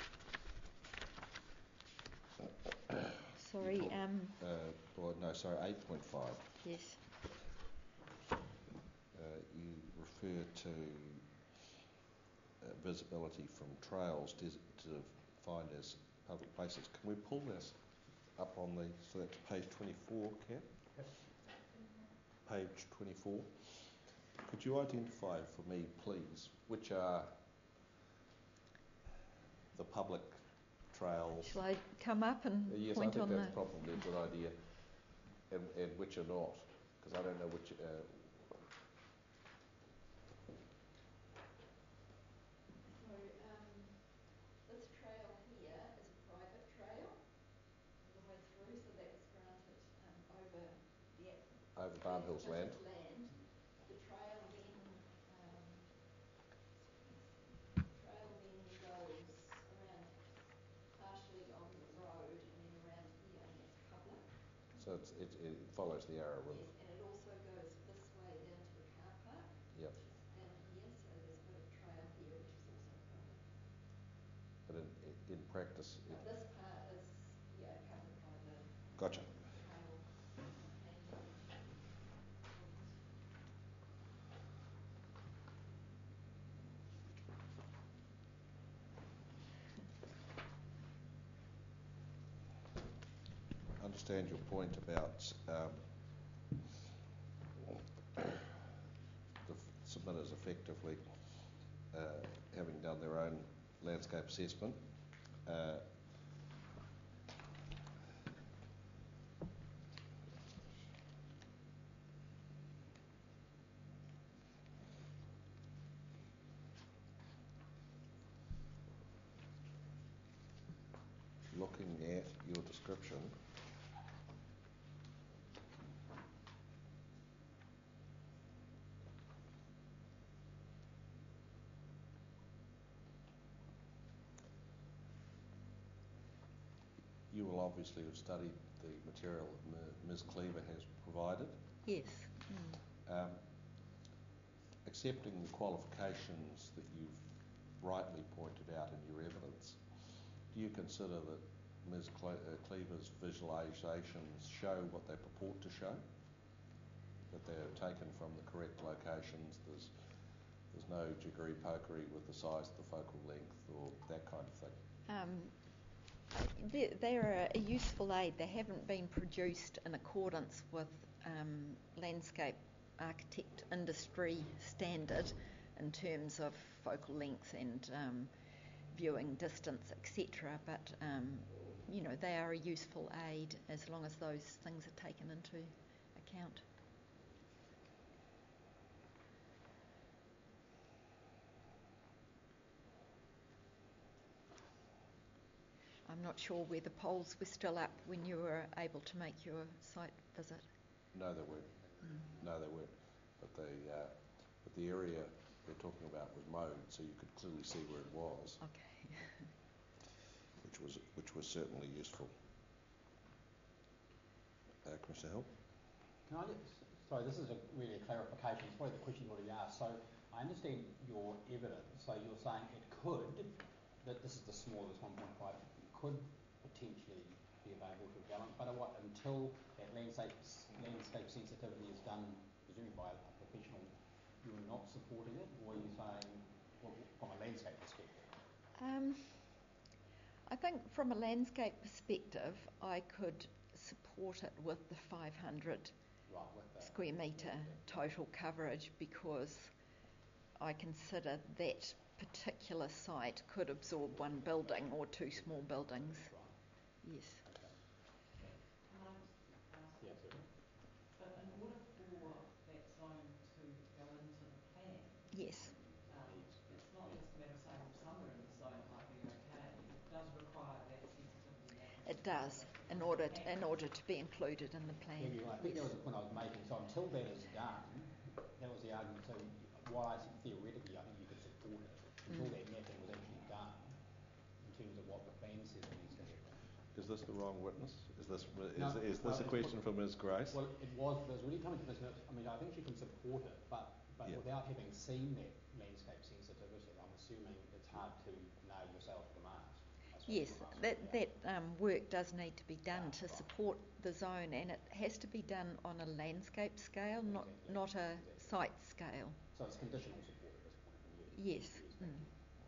Sorry, talk- um, uh, or no, sorry, eight point five, yes, uh, you refer to uh, visibility from trails des- defined as public places. Can we pull this up on the, so that's page twenty-four, Kat? Yep. Page twenty-four. Could you identify for me, please, which are the public trails? shall I come up and Uh, yes, I point think on that's the... probably a good idea, and, and which are not, because I don't know which. Uh, So, um, this trail here is a private trail all the way through, so that was granted um, over the over Barn Hills land. land. The trail then, um, the trail then goes around partially on the road and then around here, and that's public. So it's, it, it follows the Yarra River. Yes, and it also goes this way down to the car park, Yep. which is down here, so there's a bit of trail here, which is also public. But in, in practice, it, But this part is, yeah, covered by the gotcha. trail handling rules. I understand your point about um, the submitters effectively uh, having done their own landscape assessment. Uh, looking at your description. You will obviously have studied the material that Ms Cleaver has provided. Yes. Mm. Um, accepting the qualifications that you've rightly pointed out in your evidence, do you consider that Ms Cle- uh, Cleaver's visualisations show what they purport to show? That they're taken from the correct locations, there's, there's no jiggery-pokery with the size of the focal length or that kind of thing? Um, they, they're a, a useful aid. They haven't been produced in accordance with um, landscape architect industry standard in terms of focal length and um, viewing distance, et cetera. But um, you know, they are a useful aid as long as those things are taken into account. I'm not sure whether polls were still up when you were able to make your site visit. No, they weren't. Mm. No, they weren't. But the uh, but the area we're talking about was mowed, so you could clearly see where it was. Okay. which was which was certainly useful. Uh, Commissioner Hill. Can I just, sorry, this is a, really a clarification. It's probably the question you already asked. So I understand your evidence. So you're saying it could, that this is the smallest one point five, could potentially be available for development, but what, until that landscape landscape sensitivity is done, presumably by a professional, you're not supporting it, or are you saying, well, from a landscape perspective? Um, I think from a landscape perspective, I could support it with the five hundred Right, with the square metre total coverage, because I consider that particular site could absorb one building or two small buildings. Right. Yes. Okay. Can I just ask? Yeah, certainly. But in order for that zone to go into the plan, Yes. um, it's not just a matter of saying, well, somewhere in the zone it might be okay. It does require that sensitivity analysis. It does, in order to, in order to be included in the plan. Yeah, I think yes. that was the point I was making. So until that is done, that was the argument. So while I said theoretically, I think you could support it until Mm. that mapping was actually done in terms of what the plan says it needs to happen. Is this the wrong witness? Is this is, No, is this well, a question for Ms Grace? Well, it was. It was really coming to this. I mean, I think she can support it, but but yeah. without having seen that landscape sensitivity, I'm assuming it's hard to nail yourself to the mast. Yes, that, that um, work does need to be done to support the zone, and it has to be done on a landscape scale, not Exactly. not a Exactly. site scale. So it's conditional support at this point from you. Yes. Yes, Mm. thank you.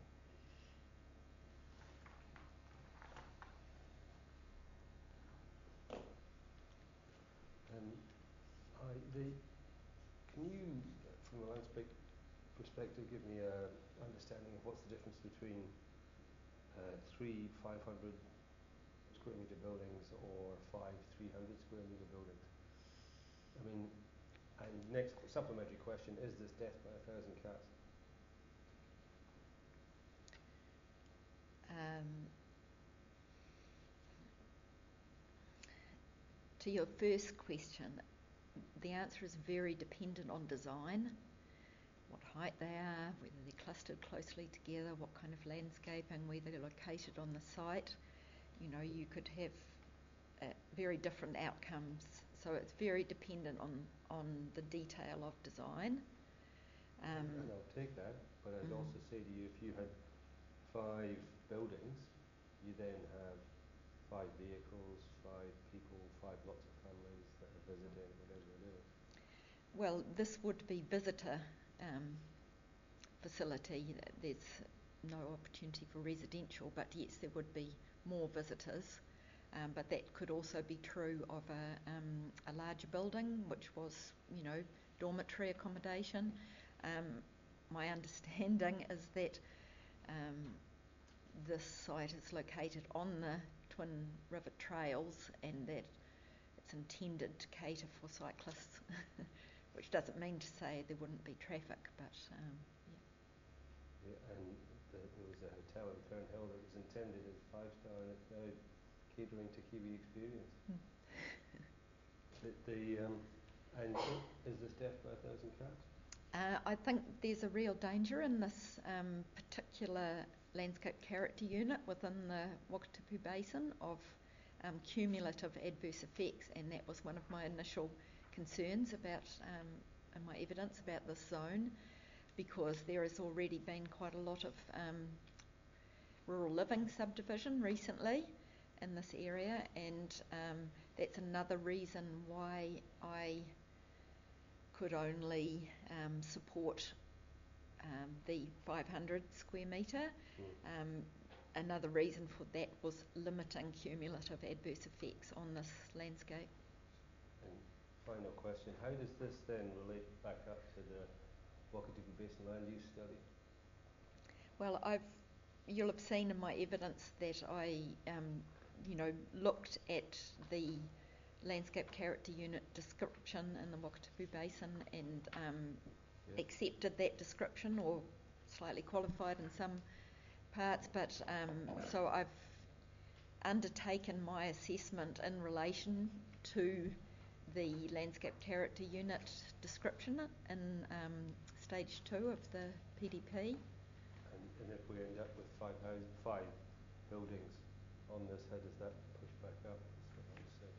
Um, hi, the, can you, from a landscape perspective, give me an understanding of what's the difference between uh, three five hundred square metre buildings or five three hundred square metre buildings? I mean, and next supplementary question, is this death by a thousand cats? Um, to your first question, the answer is very dependent on design, what height they are, whether they're clustered closely together, what kind of landscaping, where they're located on the site. You know, you could have uh, very different outcomes. So it's very dependent on, on the detail of design. Um, and I'll take that, but I'd mm. also say to you, if you had five buildings, you then have five vehicles, five people, five lots of families that are visiting, whatever it is. Well, this would be visitor um, facility. There's no opportunity for residential, but yes, there would be more visitors. Um, but that could also be true of a, um, a larger building, which was, you know, dormitory accommodation. Um, my understanding is that um, this site is located on the Twin River Trails, and that it's intended to cater for cyclists, which doesn't mean to say there wouldn't be traffic, but um, yeah. Yeah, and the, there was a hotel in Fernhill that was intended as five star, and it's now catering to Kiwi experience. Hmm. The, the um, and i- is this death by a thousand cuts? Uh, I think there's a real danger in this um, particular landscape character unit within the Wakatipu Basin of um, cumulative adverse effects, and that was one of my initial concerns about um, in my evidence about this zone, because there has already been quite a lot of um, rural living subdivision recently in this area, and um, that's another reason why I could only um, support um, the five hundred square metre. Mm. Um, another reason for that was limiting cumulative adverse effects on this landscape. And final question, how does this then relate back up to the Wakatipu Basin land use study? Well, I've you'll have seen in my evidence that I, um, you know, looked at the landscape character unit description in the Wakatipu Basin and um, Yeah. accepted that description, or slightly qualified in some parts. But um, so I've undertaken my assessment in relation to the landscape character unit description in um, stage two of the P D P. And, and if we end up with five, house, five buildings on this, how does that push back up? That's what I was saying.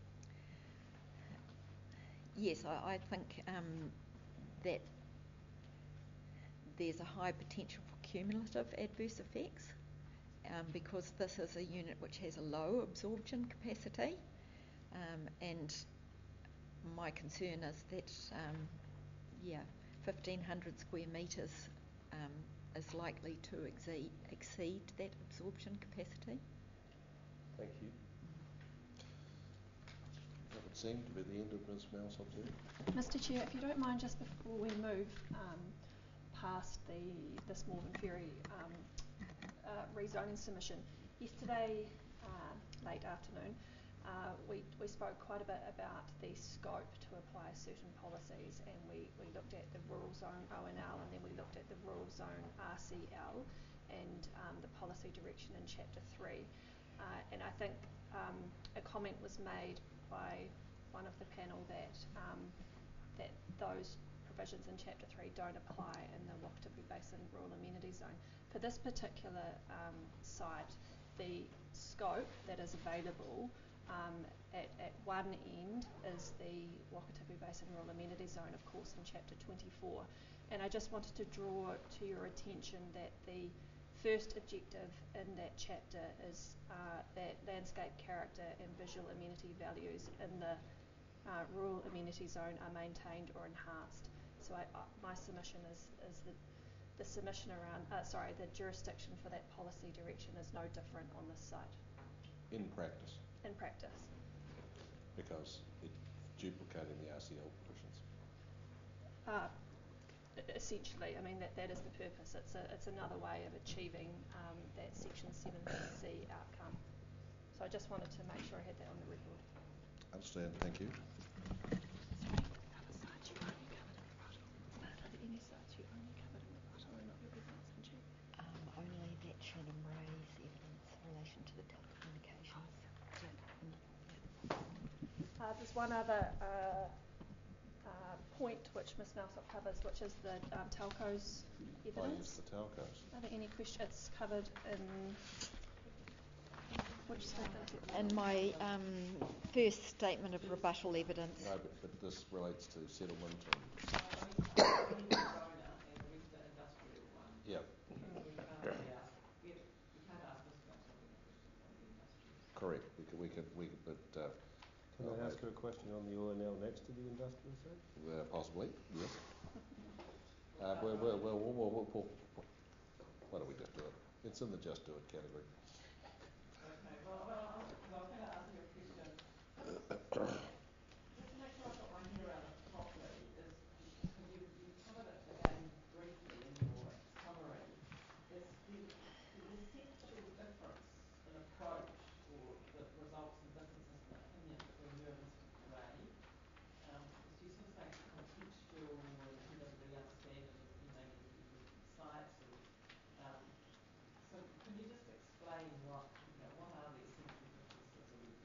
Yes, I, I think um, that there's a high potential for cumulative adverse effects um, because this is a unit which has a low absorption capacity, um, and my concern is that um, yeah, fifteen hundred square metres um, is likely to exceed, exceed that absorption capacity. Thank you. That would seem to be the end of Miz Malsop's here. Mister Chair, if you don't mind, just before we move um, past the this Morven Ferry um, uh, rezoning submission, yesterday uh, late afternoon uh, we, we spoke quite a bit about the scope to apply certain policies, and we, we looked at the rural zone O N L, and then we looked at the rural zone R C L and um, the policy direction in chapter three. Uh, and I think um, a comment was made by one of the panel that um, that those provisions in chapter three don't apply in the Wakatipu Basin Rural Amenity Zone. For this particular um, site, the scope that is available um, at, at one end is the Wakatipu Basin Rural Amenity Zone, of course, in chapter twenty-four. And I just wanted to draw to your attention that the first objective in that chapter is uh, that landscape character and visual amenity values in the uh, rural amenity zone are maintained or enhanced. So I, uh, my submission is, is the, the submission around, uh, sorry, the jurisdiction for that policy direction is no different on this site. In practice, In practice. because it's duplicating the R C L provisions. Uh, Essentially, I mean that, that is the purpose. It's a it's another way of achieving um, that Section seven C outcome. So I just wanted to make sure I had that on the record. Understand, thank you. Are there any sites you only covered in rebuttal and not your evidence in chief? Um, only that Shannon Ray's evidence in relation to the telecommunications. Uh, there's one other uh, uh, point which Miz Malsop covers, which is the um, telcos I use evidence. the telcos. Are there any questions? It's covered in which statement? In my um, first statement of rebuttal evidence. No, but, but this relates to settlement and... Uh, only the owner and the rest are industrial ones. Yeah. Yeah, so we can't really ask, we, we can't ask Miz Malsop any questions on the industrials. Correct, we could, we could, we could but... Uh, Can uh, I ask her a question on the O N L next to the industrial site? Uh, possibly, yes. uh, well, well, well, well, well, well, well, why don't we just do it? It's in the just do it category. Okay, well, well, because I was going to ask you a question. Just to make sure I've got my head around this properly, is because you've, you've covered it again briefly in your summary. It's the, the essential difference in approach or that results in differences in opinion between you and Mister Ray. Um, is you sort of say it's contextual and he doesn't really understand it as he may need to be visiting sites and um, so can you just explain what you know what are the essential differences that we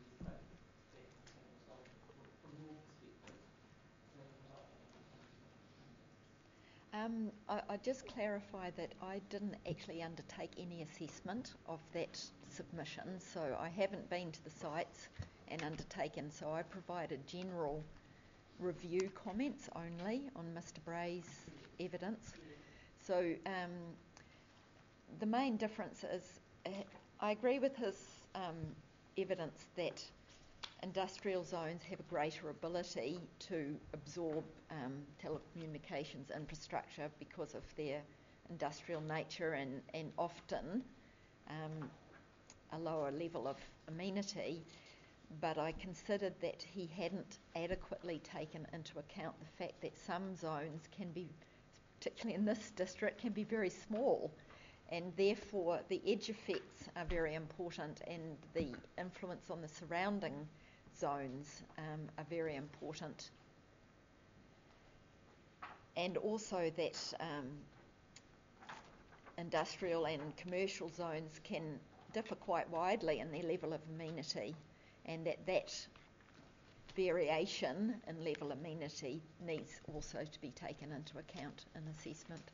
Um, I, I just clarify that I didn't actually undertake any assessment of that submission, so I haven't been to the sites and undertaken, so I provided general review comments only on Mister Bray's evidence. So um, the main difference is, uh, I agree with his um, evidence that industrial zones have a greater ability to absorb um, telecommunications infrastructure because of their industrial nature and, and often um, a lower level of amenity. But I considered that he hadn't adequately taken into account the fact that some zones can be, particularly in this district, can be very small, and therefore the edge effects are very important, and the influence on the surrounding zones um, are very important. And also that um, industrial and commercial zones can differ quite widely in their level of amenity, and that that variation in level of amenity needs also to be taken into account in assessment.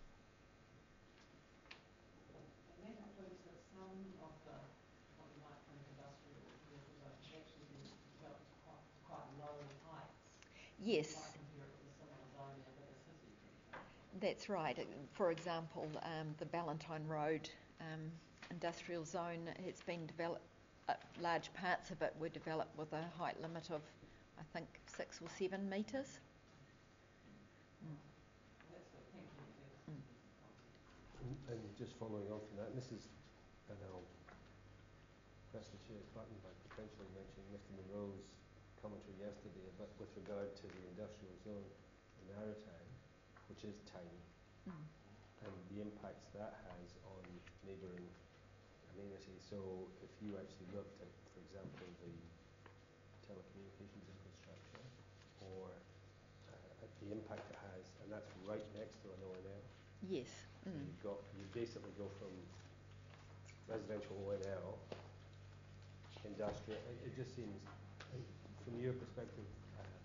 And that includes that some of the, what you might think industrial or commercial zones have actually been developed to quite, to quite low heights. Yes. You might compare it with a similar zone in a bigger city, for example. That's right. For example, um, the Valentine Road um, industrial zone has been developed, uh, large parts of it were developed with a height limit of, I think, six or seven metres. Mm. Well, that's good. Thank you. That's Mm. And, and just following on from that, and this is, and I'll press the chair's button by potentially mentioning Mister Munro's commentary yesterday about with regard to the industrial zone in Narrowtown, which is tiny, Mm. and the impacts that has on neighbouring amenities. So if you actually looked at, for example, the telecommunications infrastructure, or uh, at the impact it has, and that's right next to an O N L. Yes. So Mm. you've got, you basically go from residential O N L, industrial. It, it just seems, uh, from your perspective, uh,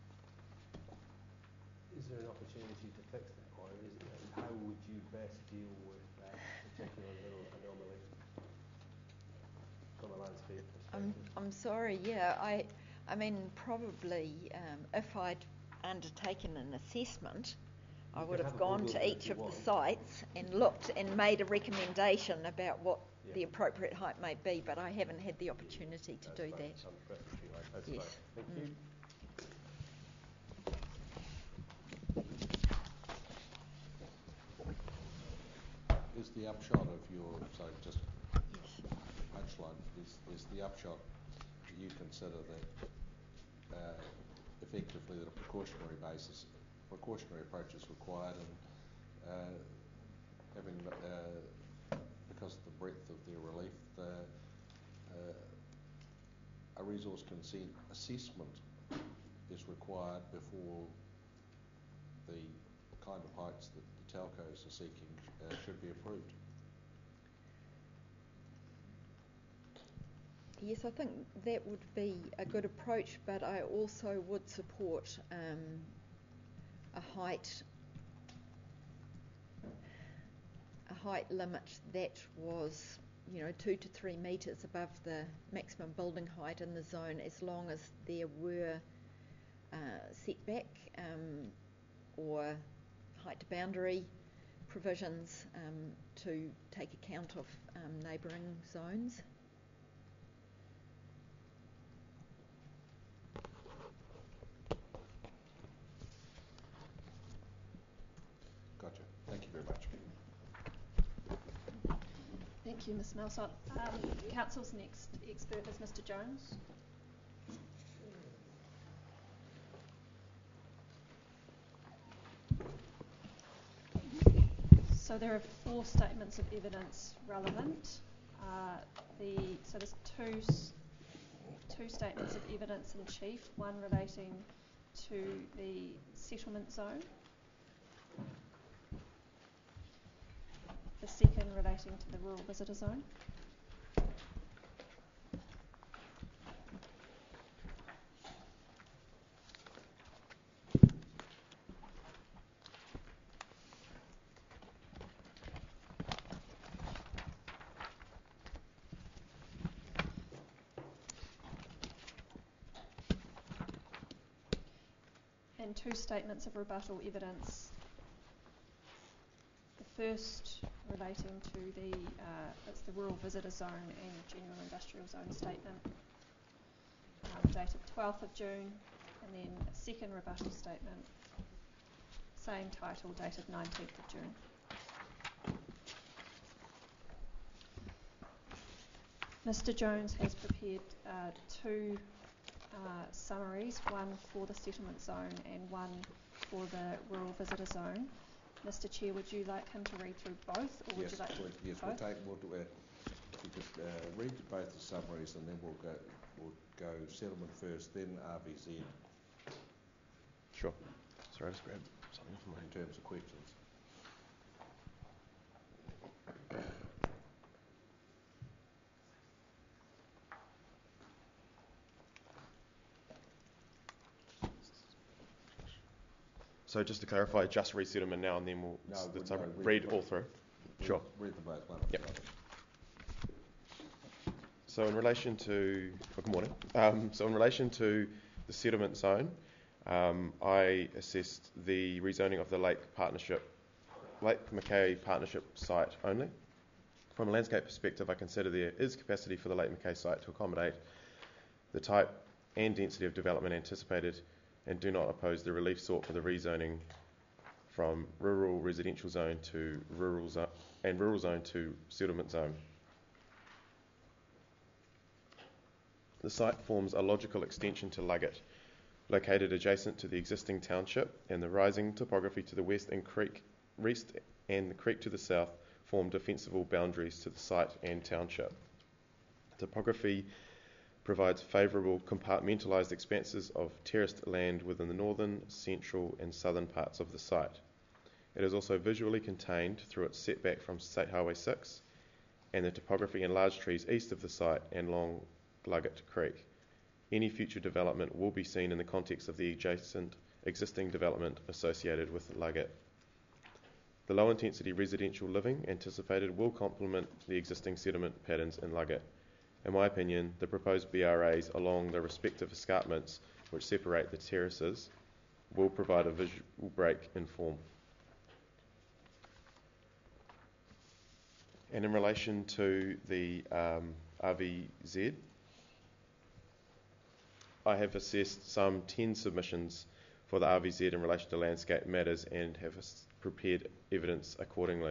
is there an opportunity to fix that, or is it, how would you best deal with that particular little anomaly from a landscape I'm, perspective? I'm sorry, yeah. I, I mean, probably um, if I'd undertaken an assessment, I You would can have have a gone bulldozer to if each you of want. the sites and looked and made a recommendation about what Yeah. the appropriate height may be, but I haven't had the opportunity to That's do fine. that. Some press the tree light. That's Yes. fine. Thank Mm. you. Is the upshot of your, so just Yes. punchline, is, is the upshot, do you consider that uh, effectively that a precautionary basis, precautionary approach is required, and uh, having, uh, because of the breadth of their relief, the, uh, a resource consent assessment is required before the kind of heights that the telcos are seeking uh, should be approved? Yes, I think that would be a good approach, but I also would support um, a height a height limit that was, you know, two to three metres above the maximum building height in the zone, as long as there were uh, setback um, or height to boundary provisions um, to take account of um, neighbouring zones. Gotcha. Thank you very much. Thank you, Miz Malsott. Um, Council's next expert is Mister Jones. So there are four statements of evidence relevant. Uh, the so there's two s- two statements of evidence in chief. One relating to the settlement zone. The second relating to the rural visitor zone. and two statements of rebuttal evidence. The first relating to the, uh, it's the rural visitor zone and general industrial zone statement, um, dated twelfth of June, and then a second rebuttal statement, same title, dated nineteenth of June. Mister Jones has prepared uh, two uh, summaries, one for the settlement zone and one for the rural visitor zone. Mister Chair, would you like him to read through both, or would yes, you like we'll, yes, both? we'll take. We'll do, uh, if you could uh, read both the summaries, and then we'll go. We'll go settlement first, then R V Z. Sure. Sorry, I just grab something from my. In terms of questions. So just to clarify, just read settlement now, and then we'll No, the we- summary- no, read read- all through. Read, Sure. Read them both, one after Yep. the other. So in relation to, well, good morning. Um, so in relation to the settlement zone, um, I assessed the rezoning of the Lake Partnership, Lake Mackay Partnership site only. From a landscape perspective, I consider there is capacity for the Lake Mackay site to accommodate the type and density of development anticipated, and do not oppose the relief sought for the rezoning from rural residential zone to rural zone and rural zone to settlement zone. The site forms a logical extension to Luggett, located adjacent to the existing township, and the rising topography to the west and creek west and the creek to the south form defensible boundaries to the site and township. Topography provides favourable compartmentalised expanses of terraced land within the northern, central and southern parts of the site. It is also visually contained through its setback from State Highway six and the topography and large trees east of the site and along Luggett Creek. Any future development will be seen in the context of the adjacent existing development associated with Luggett. The low intensity residential living anticipated will complement the existing settlement patterns in Luggett. In my opinion, the proposed B R As along the respective escarpments which separate the terraces will provide a visual break in form. And in relation to the um, R V Z, I have assessed some ten submissions for the R V Z in relation to landscape matters and have prepared evidence accordingly.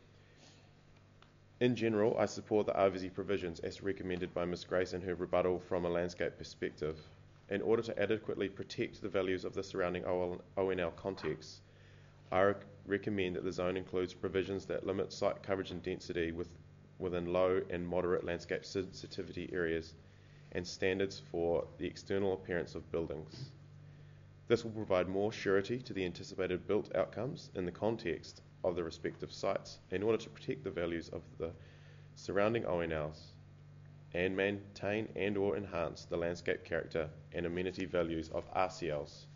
In general, I support the R V Z provisions as recommended by Miz Grace in her rebuttal from a landscape perspective. In order to adequately protect the values of the surrounding O N L context, I rec recommend that the zone includes provisions that limit site coverage and density with, within low and moderate landscape sensitivity areas and standards for the external appearance of buildings. This will provide more surety to the anticipated built outcomes in the context of the respective sites in order to protect the values of the surrounding O N Ls and maintain and or enhance the landscape character and amenity values of R C Ls.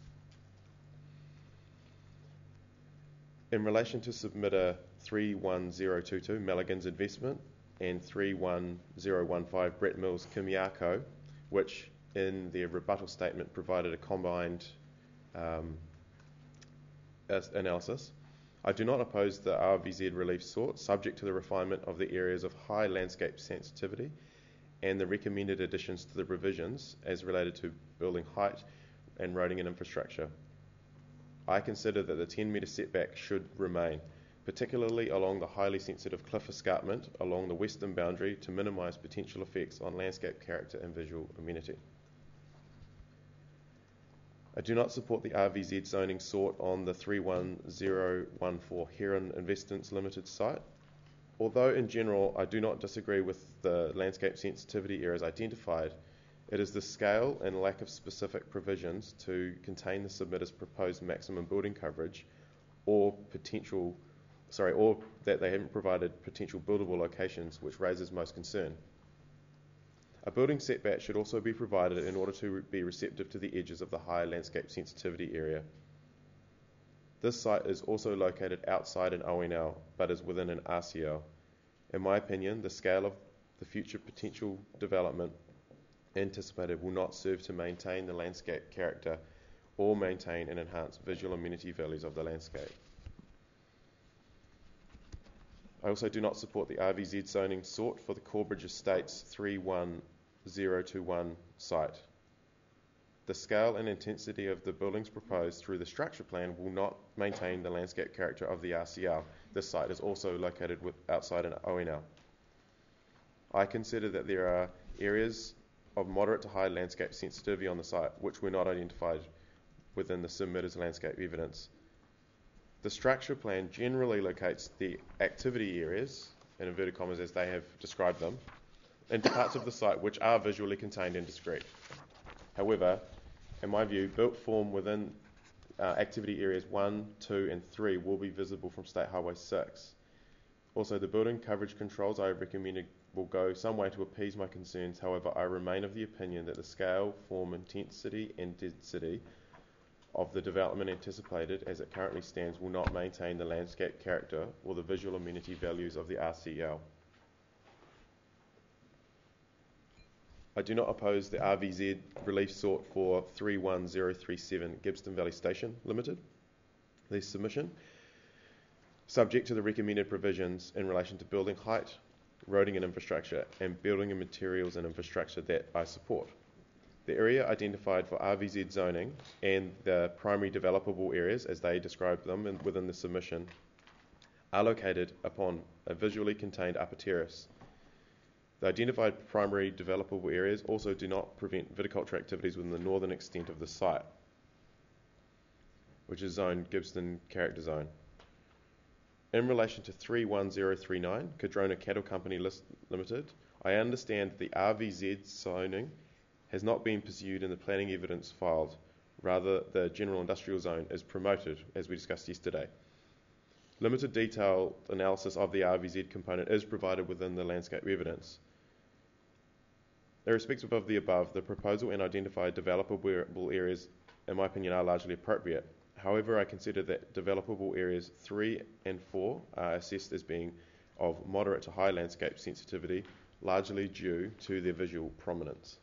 In relation to submitter three one zero two two, Milligan's Investment, and three one zero one five, Brett Mills Kimiako, which in their rebuttal statement provided a combined um, analysis, I do not oppose the R V Z relief sought, subject to the refinement of the areas of high landscape sensitivity and the recommended additions to the provisions as related to building height and roading and infrastructure. I consider that the ten metre setback should remain, particularly along the highly sensitive cliff escarpment along the western boundary to minimise potential effects on landscape character and visual amenity. I do not support the R V Z zoning sought on the three one zero one four Heron Investments Limited site. Although in general I do not disagree with the landscape sensitivity areas identified, it is the scale and lack of specific provisions to contain the submitter's proposed maximum building coverage or potential, sorry, or that they haven't provided potential buildable locations which raises most concern. A building setback should also be provided in order to be receptive to the edges of the high landscape sensitivity area. This site is also located outside an O N L but is within an R C L. In my opinion, the scale of the future potential development anticipated will not serve to maintain the landscape character or maintain and enhance visual amenity values of the landscape. I also do not support the R V Z zoning sought for the Corbridge Estates three one zero two one site. The scale and intensity of the buildings proposed through the structure plan will not maintain the landscape character of the R C L. This site is also located with, outside an O N L. I consider that there are areas of moderate to high landscape sensitivity on the site which were not identified within the submitter's landscape evidence. The structure plan generally locates the activity areas, in inverted commas as they have described them, into parts of the site which are visually contained and discrete. However, in my view, built form within uh, activity areas one, two and three will be visible from State Highway six. Also, the building coverage controls I have recommended will go some way to appease my concerns. However, I remain of the opinion that the scale, form, intensity and density of the development anticipated as it currently stands will not maintain the landscape character or the visual amenity values of the R C L. I do not oppose the R V Z relief sought for three one zero three seven Gibbston Valley Station Limited, the submission, subject to the recommended provisions in relation to building height, roading and infrastructure, and building and materials and infrastructure that I support. The area identified for R V Z zoning and the primary developable areas, as they describe them in, within the submission, are located upon a visually contained upper terrace. The identified primary developable areas also do not prevent viticulture activities within the northern extent of the site, which is zoned Gibbston Character Zone. In relation to three one zero three nine, Cadrona Cattle Company List Limited, I understand that the R V Z zoning has not been pursued in the planning evidence filed. Rather, the general industrial zone is promoted, as we discussed yesterday. Limited detailed analysis of the R V Z component is provided within the landscape evidence. Irrespective of the above, the proposal and identified developable areas, in my opinion, are largely appropriate. However, I consider that developable areas three and four are assessed as being of moderate to high landscape sensitivity, largely due to their visual prominence.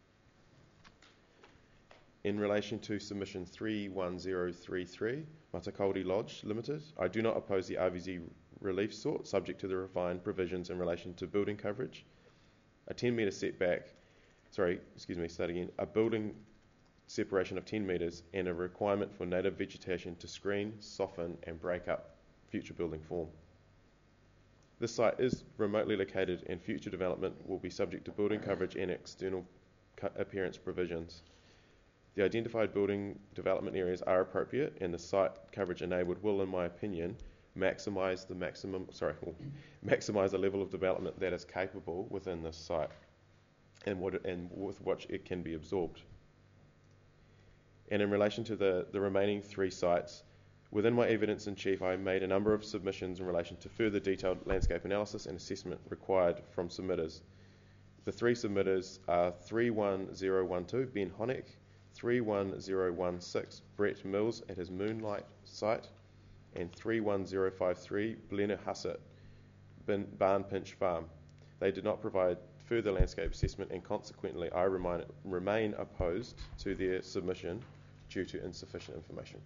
In relation to submission three one zero three three, Matakauri Lodge Limited, I do not oppose the R V Z relief sought, subject to the refined provisions in relation to building coverage, a ten metre setback, sorry, excuse me, start again, a building separation of ten metres and a requirement for native vegetation to screen, soften and break up future building form. This site is remotely located and future development will be subject to building coverage and external appearance provisions. The identified building development areas are appropriate and the site coverage enabled will, in my opinion, maximise the maximum, sorry, well, maximise the level of development that is capable within this site and, what it, and with which it can be absorbed. And in relation to the, the remaining three sites, within my evidence in chief, I made a number of submissions in relation to further detailed landscape analysis and assessment required from submitters. The three submitters are three one zero one two Ben Honeck, three one zero one six Brett Mills at his Moonlight site, and three one zero five three Blenner Hussett, Barn Pinch Farm. They did not provide further landscape assessment and consequently I remain, remain opposed to their submission due to insufficient information.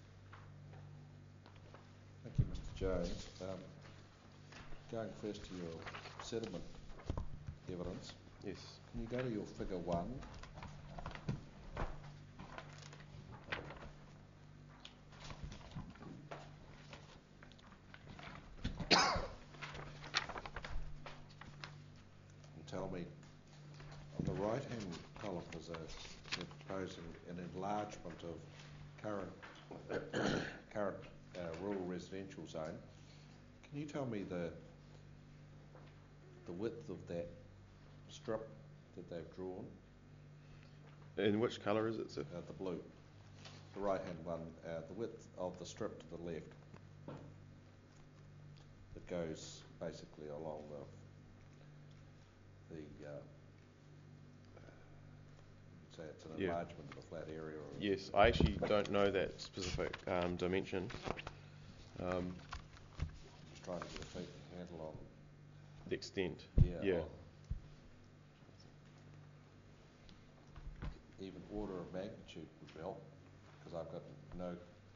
Thank you, Mister Jones. Um, going first to your settlement evidence. Yes. Can you go to your figure one? And tell me, on the right-hand column is a they're proposing an enlargement of current current uh, rural residential zone. Can you tell me the the width of that strip that they've drawn? In which colour is it, sir? Uh, the blue. The right-hand one, uh, the width of the strip to the left. That goes basically along the, the uh, you'd say it's an Yeah. enlargement of the flat area. Or Yes, I actually don't know that specific um, dimension. Um, just trying to get a fa- handle on. the extent. Yeah. Yeah. On even order of magnitude would help. because I've got no.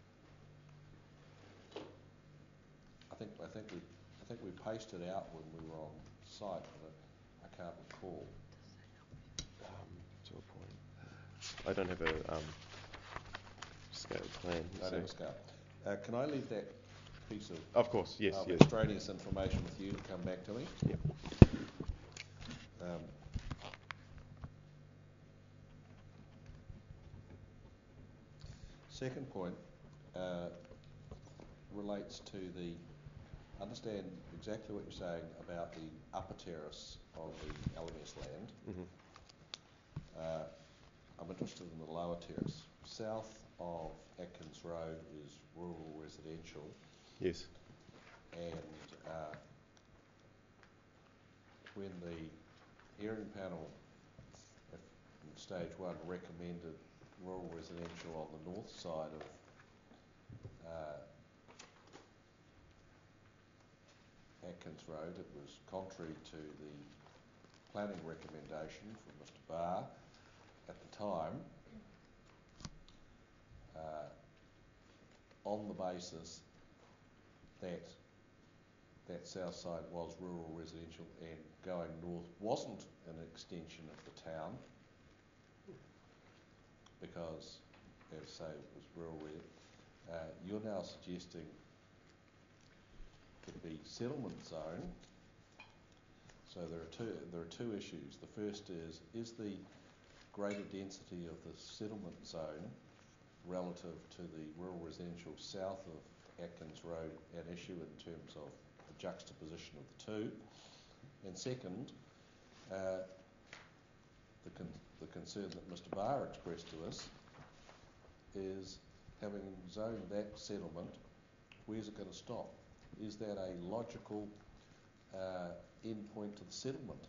I think I think we I think we pasted out when we were on site, but I, I can't recall. Um, to a point. I don't have a um, scale plan. I don't so- have a scale. Uh, can I leave that piece of, Of course, yes, of yes. extraneous information with you to come back to me? Yep. Um, second point uh, relates to the, understand exactly what you're saying about the upper terrace of the L M S land. Mm-hmm. Uh, I'm interested in the lower terrace. South of Atkins Road is rural residential, Yes. and uh, when the hearing panel at in stage one recommended rural residential on the north side of uh, Atkins Road, it was contrary to the planning recommendation from Mister Barr at the time, uh, on the basis that that south side was rural residential and going north wasn't an extension of the town, because, as I say, it was rural. Uh, you're now suggesting it be settlement zone. So there are two there are two issues. The first is is the greater density of the settlement zone relative to the rural residential south of Atkins Road an issue in terms of the juxtaposition of the two? And second, uh, the, con the concern that Mister Barr expressed to us is, having zoned that settlement, where's it going to stop? Is that a logical uh, end point to the settlement?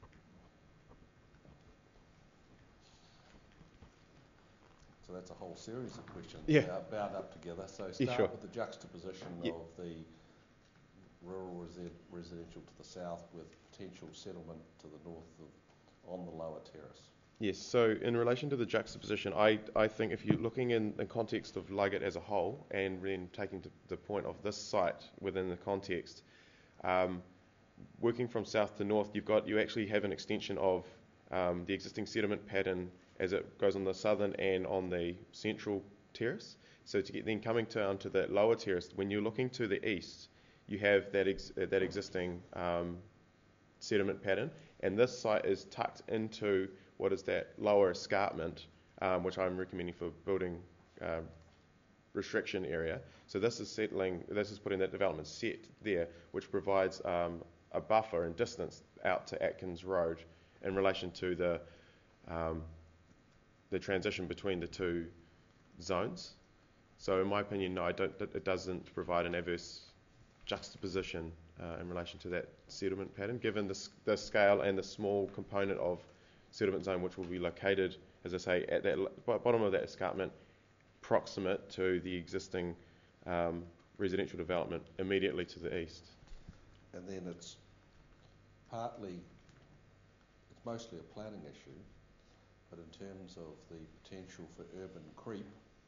So that's a whole series of questions Yeah. uh, bound up together. So Yeah, start sure. with the juxtaposition Yeah. of the rural resi residential to the south with potential settlement to the north of, on the lower terrace. Yes, so in relation to the juxtaposition, I, I think if you're looking in the context of Luggett as a whole, and then taking to the point of this site within the context, um, working from south to north, you've got you actually have an extension of um, the existing settlement pattern as it goes on the southern and on the central terrace. So to get then coming down to that lower terrace, when you're looking to the east, you have that ex uh, that existing um, settlement pattern, and this site is tucked into what is that lower escarpment, um, which I'm recommending for building uh, restriction area. So this is settling, this is putting that development set there, which provides um, a buffer and distance out to Atkins Road in relation to the um, the transition between the two zones. So in my opinion, no, I don't, it doesn't provide an adverse juxtaposition uh, in relation to that settlement pattern, given the, the scale and the small component of settlement zone which will be located, as I say, at that bottom of that escarpment, proximate to the existing um, residential development immediately to the east. And then it's partly, it's mostly a planning issue, but in terms of the potential for urban creep,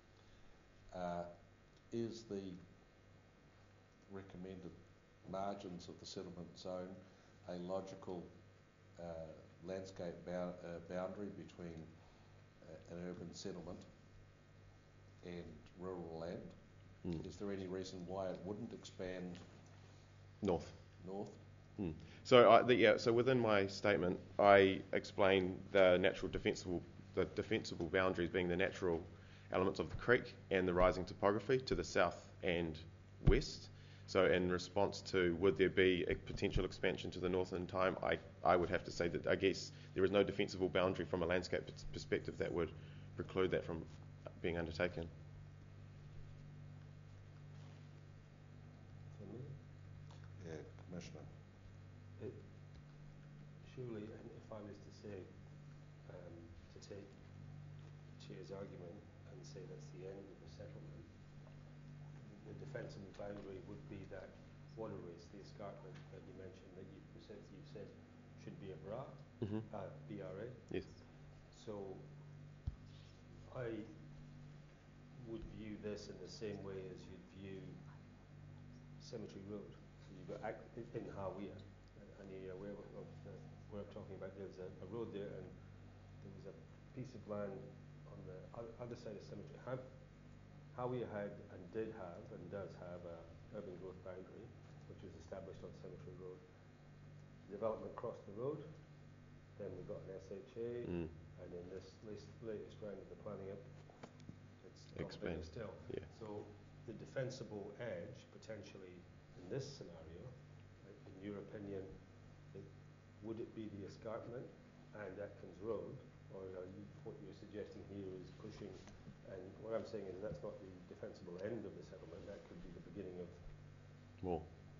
uh, is the recommended margins of the settlement zone a logical uh, landscape bound, uh, boundary between uh, an urban settlement and rural land? Mm. Is there any reason why it wouldn't expand North. north? Mm. So, I, the, yeah, so within my statement, I explain the natural defensible, the defensible boundaries being the natural elements of the creek and the rising topography to the south and west. So, in response to would there be a potential expansion to the north in time, I, I would have to say that I guess there is no defensible boundary from a landscape perspective that would preclude that from being undertaken. For me, Yeah, Commissioner. it, surely, and if I was to say, um, to take Chair's argument and say that's the end of the settlement, the defensible boundary would be that waterways, the escarpment that you mentioned, that you said, you said should be a B R A, Mm-hmm. uh, B R A. Yes. So I would view this in the same way as you'd view Cemetery Road. So you've got ac- in in Hawea, and you're aware of, of the, where I'm talking about. There's a, a road there, and there was a piece of land on the o- other side of Cemetery. How, Hawea had and did have and does have a urban growth boundary, which was established on Cemetery Road. Development crossed the road, then we got an S H A, Mm. and in this latest, latest round of the planning, it, it's got Expand. bigger still. Yeah. So the defensible edge, potentially, in this scenario, like, in your opinion, it, would it be the escarpment and Atkins Road, or are you, what you're suggesting here is pushing, and what I'm saying is that's not the defensible end of the settlement, that could be the beginning of. More.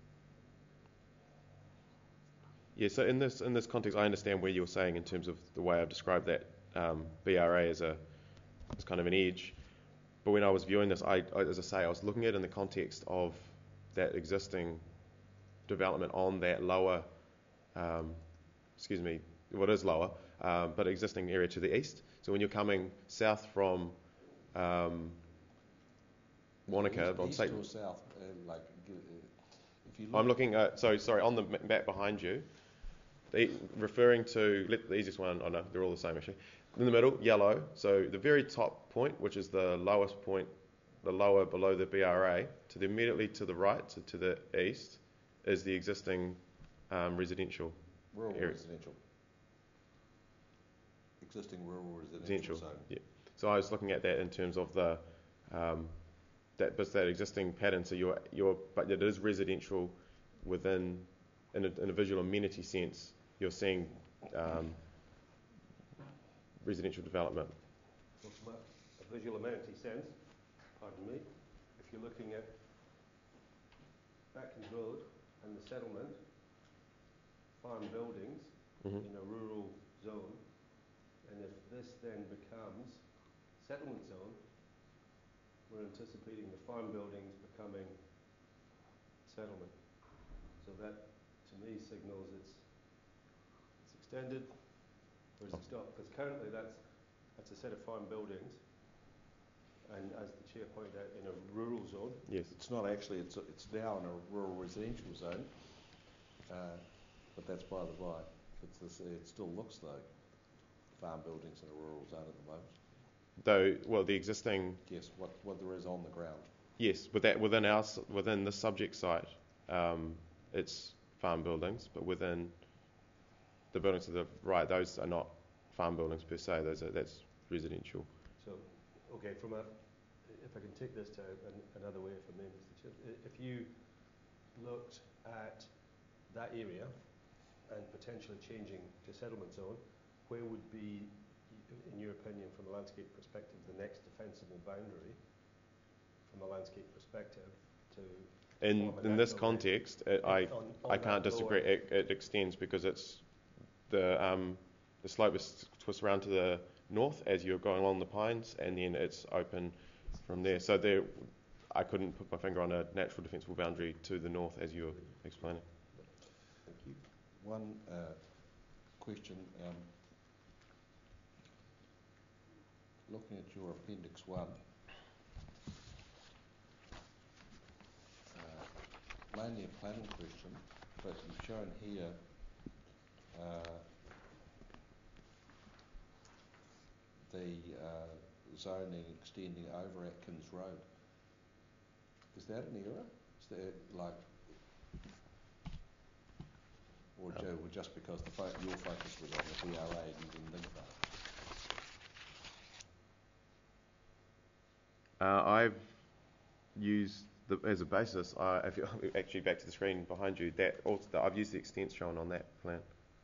Yeah, so in this in this context, I understand where you're saying in terms of the way I've described that um, B R A as a as kind of an edge. But when I was viewing this, I, I, as I say, I was looking at it in the context of that existing development on that lower, um, excuse me, what is lower, um, but existing area to the east. So when you're coming south from um, Wanaka, East, on east St. or south, uh, like uh, if you look I'm looking at, so sorry, on the m- map behind you, the, referring to, let, the easiest one, I know, they're all the same actually. In the middle, yellow, so the very top point, which is the lowest point, the lower below the B R A, to the immediately to the right, so to the east, is the existing um, residential rural area. residential, existing rural residential, Residential, zone. yeah. So I was looking at that in terms of the um, that but that existing pattern. So you're you're but it is residential within in a, in a visual amenity sense. You're seeing um, residential development. So from a, a visual amenity sense, pardon me, if you're looking at Atkins Road and the settlement, farm buildings Mm-hmm. in a rural zone, and if this then becomes settlement zone, we're anticipating the farm buildings becoming settlement. So that, to me, signals it's it's extended, or is it stopped? Because currently that's that's a set of farm buildings, and as the chair pointed out, in a rural zone. Yes. It's not actually, it's it's now in a rural residential zone, uh, but that's by the by. It's this, it still looks like farm buildings in a rural zone at the moment. Though, well, the existing Yes, what, what there is on the ground. yes, with that within our s- within the subject site, um, it's farm buildings, but within the buildings to the right, those are not farm buildings per se. Those are that's residential. So, okay, from a, if I can take this to an, another way, if I may, Mister Chair, I- if you looked at that area and potentially changing to settlement zone, where would be, in your opinion, from a landscape perspective, the next defensible boundary from a landscape perspective to In form a in this natural edge? context, it, I On- on I can't that disagree. lower- It, it extends because it's the um, the slope is twists around to the north as you're going along the pines, and then it's open from there. So there, I couldn't put my finger on a natural defensible boundary to the north as you were explaining. Thank you. One uh, question, um, looking at your appendix one, uh, mainly a planning question, but you've shown here uh, the uh, zoning extending over Atkins Road. Is that an error? Is that like, or Um, Joe, just because the fo- your focus was on the B R A and you didn't think about it? Uh, I've used the, as a basis. Uh, if you actually back to the screen behind you, that also, I've used the extents shown on that plan.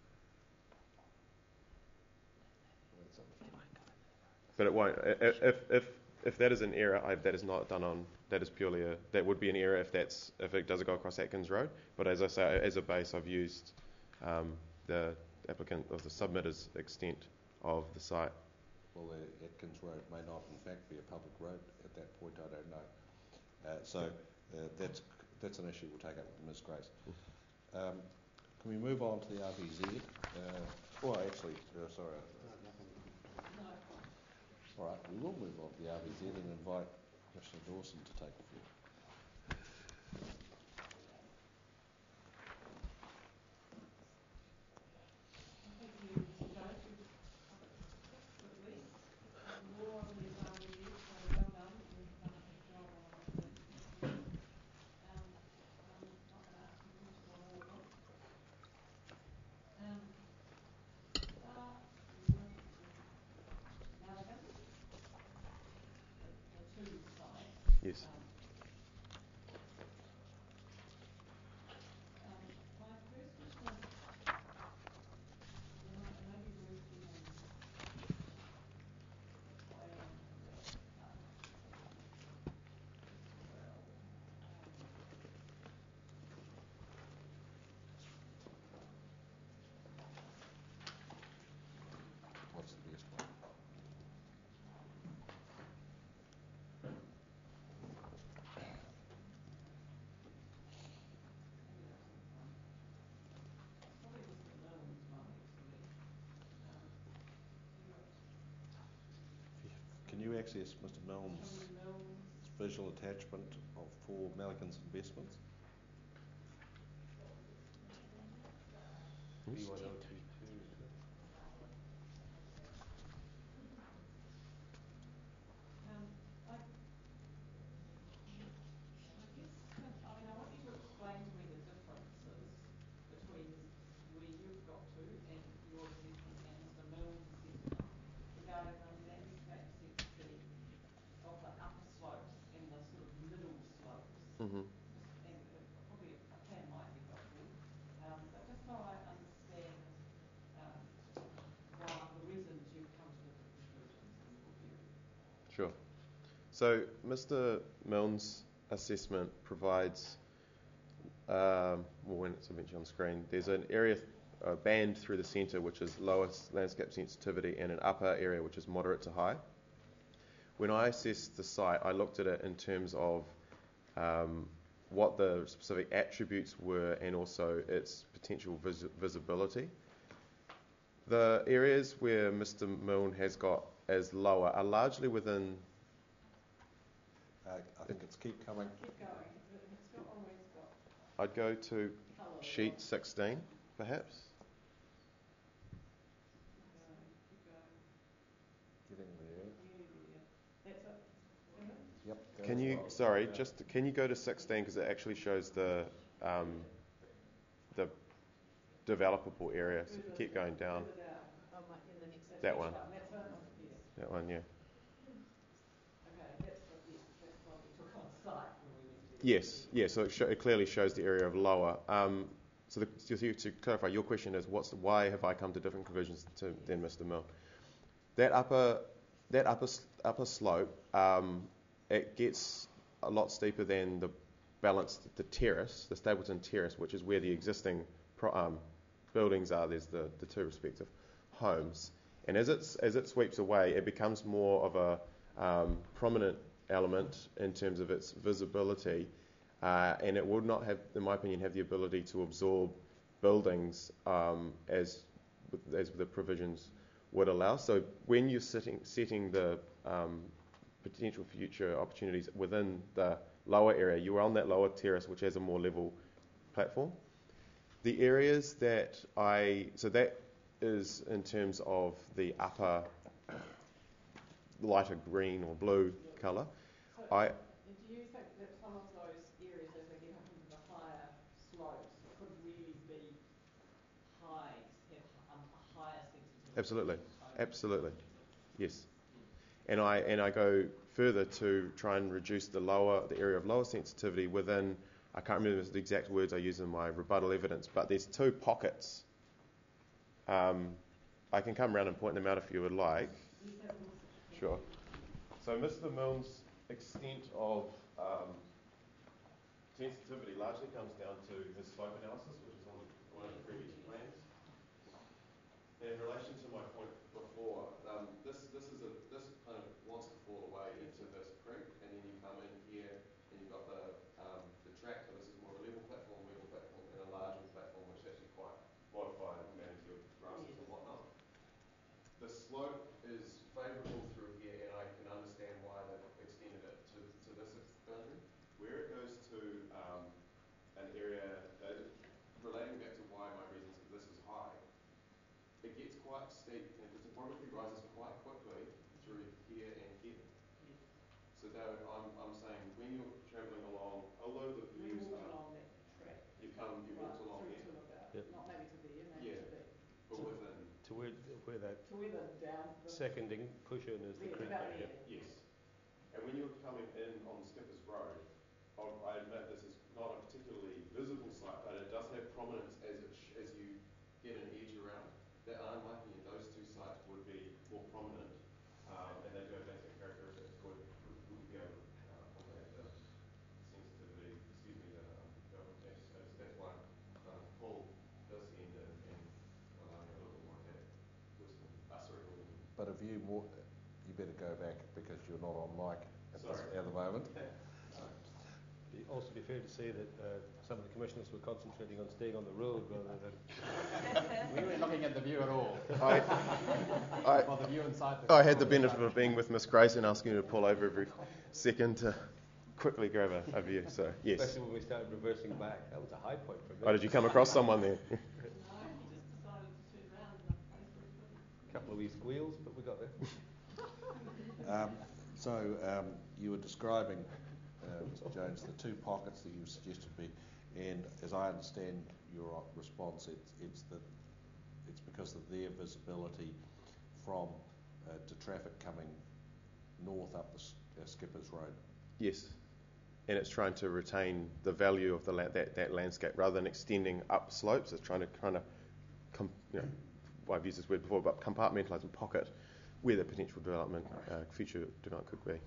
But it won't. i- i- If if if that is an error, I, that is not done on. That is purely a. That would be an error if that's if it does go across Atkins Road. But as I say, as a base, I've used um, the applicant or the submitter's extent of the site. Well, the Atkins Road may not in fact be a public road at that point, I don't know. Uh, so uh, that's that's an issue we'll take up with Miz Grace. Um, can we move on to the R V Z? Uh, well, actually, uh, sorry. No. All right, we will move on to the R V Z and invite Commissioner Dawson to take the floor. Thank you, Mister Jones. You've covered just quickly more of the example here, so well done. You've done a good job on all of the issues. Um, I'm not going to ask you questions on all of them. Um, start with Maligan, the, the two sites. Yes. Um, um, my first question is, it might, it may be worth getting the plan up as well. Um, What's the best one? maybe that's in front. It's probably Mister Milne's one actually. Um, you got Can you access Mister Milne's Tony Milne's. visual attachment of for Maligan's investments? B one oh two two, is it? Um, I, I guess, um, I mean, I want you to explain to me the differences between where you've got to and your assessment and Mister Milne's assessment regarding the landscape sensitivity of the upper slopes and the sort of middle slopes. Mm-hmm. Just, and uh, probably a, a plan might be helpful, um, but just so I understand um, why the reasons you've come to different conclusions in your view. Sure. So Mister Milne's assessment provides, um, well, when it's eventually on screen, there's an area, a band through the centre which is lowest landscape sensitivity and an upper area which is moderate to high. When I assessed the site, I looked at it in terms of um, what the specific attributes were and also its potential vis- visibility. The areas where Mister Milne has got as lower are largely within. Uh, I think it's keep coming. Keep going. It's got always got I'd go to colour. sheet sixteen, perhaps. Keep going. Keep going. Getting there. Nearly there. That's it. Is that it? Yep. go Can as you, well. sorry, just can you go to sixteen because it actually shows the um, the developable area. So if you keep going down, Further down. Oh, my, in the next. That next one. That's it. Yes. that one, yeah. Okay. That's the yes. That's the one we took on site when we went there. Yes, yes. So it, sh- it clearly shows the area of lower. Um, so, the, so to, to clarify, your question is, what's the, why have I come to different conclusions to, than Mister Milne? That upper that upper s- upper slope, um, it gets a lot steeper than the balanced the terrace, the Stapleton Terrace, which is where the existing pro, um, buildings are. There's the, the two respective homes, and as it's as it sweeps away, it becomes more of a um, prominent element in terms of its visibility, uh, and it would not have, in my opinion, have the ability to absorb buildings um, as as the provisions would allow. So when you're sitting, setting the um, potential future opportunities within the lower area, you are on that lower terrace, which has a more level platform. The areas that I, so that is in terms of the upper lighter green or blue colour. So, I do you think that some of those areas, as they get up into the higher slopes, could really be high, have um, a higher sensitivity? Absolutely, to absolutely, yes. Mm. And I and I go further to try and reduce the lower the area of lower sensitivity within. I can't remember the exact words I use in my rebuttal evidence, but there's two pockets. Um, I can come around and point them out if you would like. Yes, that would. Sure. So Mister Milne's extent of um, sensitivity largely comes down to his slope analysis, which is on one of the previous plans. In relation to my point before, um, this this is a this kind of wants to fall away into this creek, and then you come in here, and you've got the um, the track. So this is more of a level platform, level platform, and a larger platform, which is actually quite modified and manicured grasses Yes. and whatnot. The slope is favourable through here, and I can understand why they've extended it to, to where that To where the down, the, seconding push in is the there, creek. about area. there. Yes. And when you're coming in on Skippers Road, I'll- I admit this is not a particularly visible site, but it does have prominence as it sh- as you get an edge around. That, in my opinion, those two sites would be more prominent, um, and they do have landscape characteristics. Would would, would you be able to uh, accommodate the sensitivity? Excuse me, the um, development changes. So that's, that's why I'm trying to pull this end in and allowing a little bit more of that western, uh, sorry, northern. But if you more, you better go back because you're not on mic at, this, Sorry. at the moment. It'd also be fair to say that uh, some of the commissioners were concentrating on staying on the road rather than. We weren't looking at the view at all. I, I, Well, the view inside the I had the benefit of being with Miss Grace and asking her to pull over every second to quickly grab a, a view. So yes. Especially when we started reversing back. That was a high point for me. Oh, did you come across someone there? No, he just decided to turn round in a place where he couldn't. A couple of wee squeals, but we got there. Um, so um, you were describing, uh, Mister Jones, the two pockets that you suggested be, and as I understand your response, it's, it's that it's because of their visibility from uh, to traffic coming north up the uh, Skippers Road. Yes. And it's trying to retain the value of the la- that, that landscape rather than extending up slopes. It's trying to kind of, com- you know, well, I've used this word before, but compartmentalise and pocket where the potential development, uh, future development could be.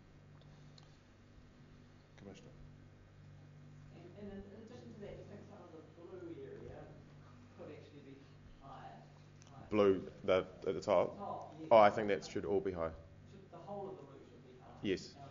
Commissioner. And, and in, in addition to that, you think some of the blue area could actually be higher? higher Blue, the at the top. Top, yes. Oh, I think that should all be high. Should, the whole of the route should be higher? Yes. Okay.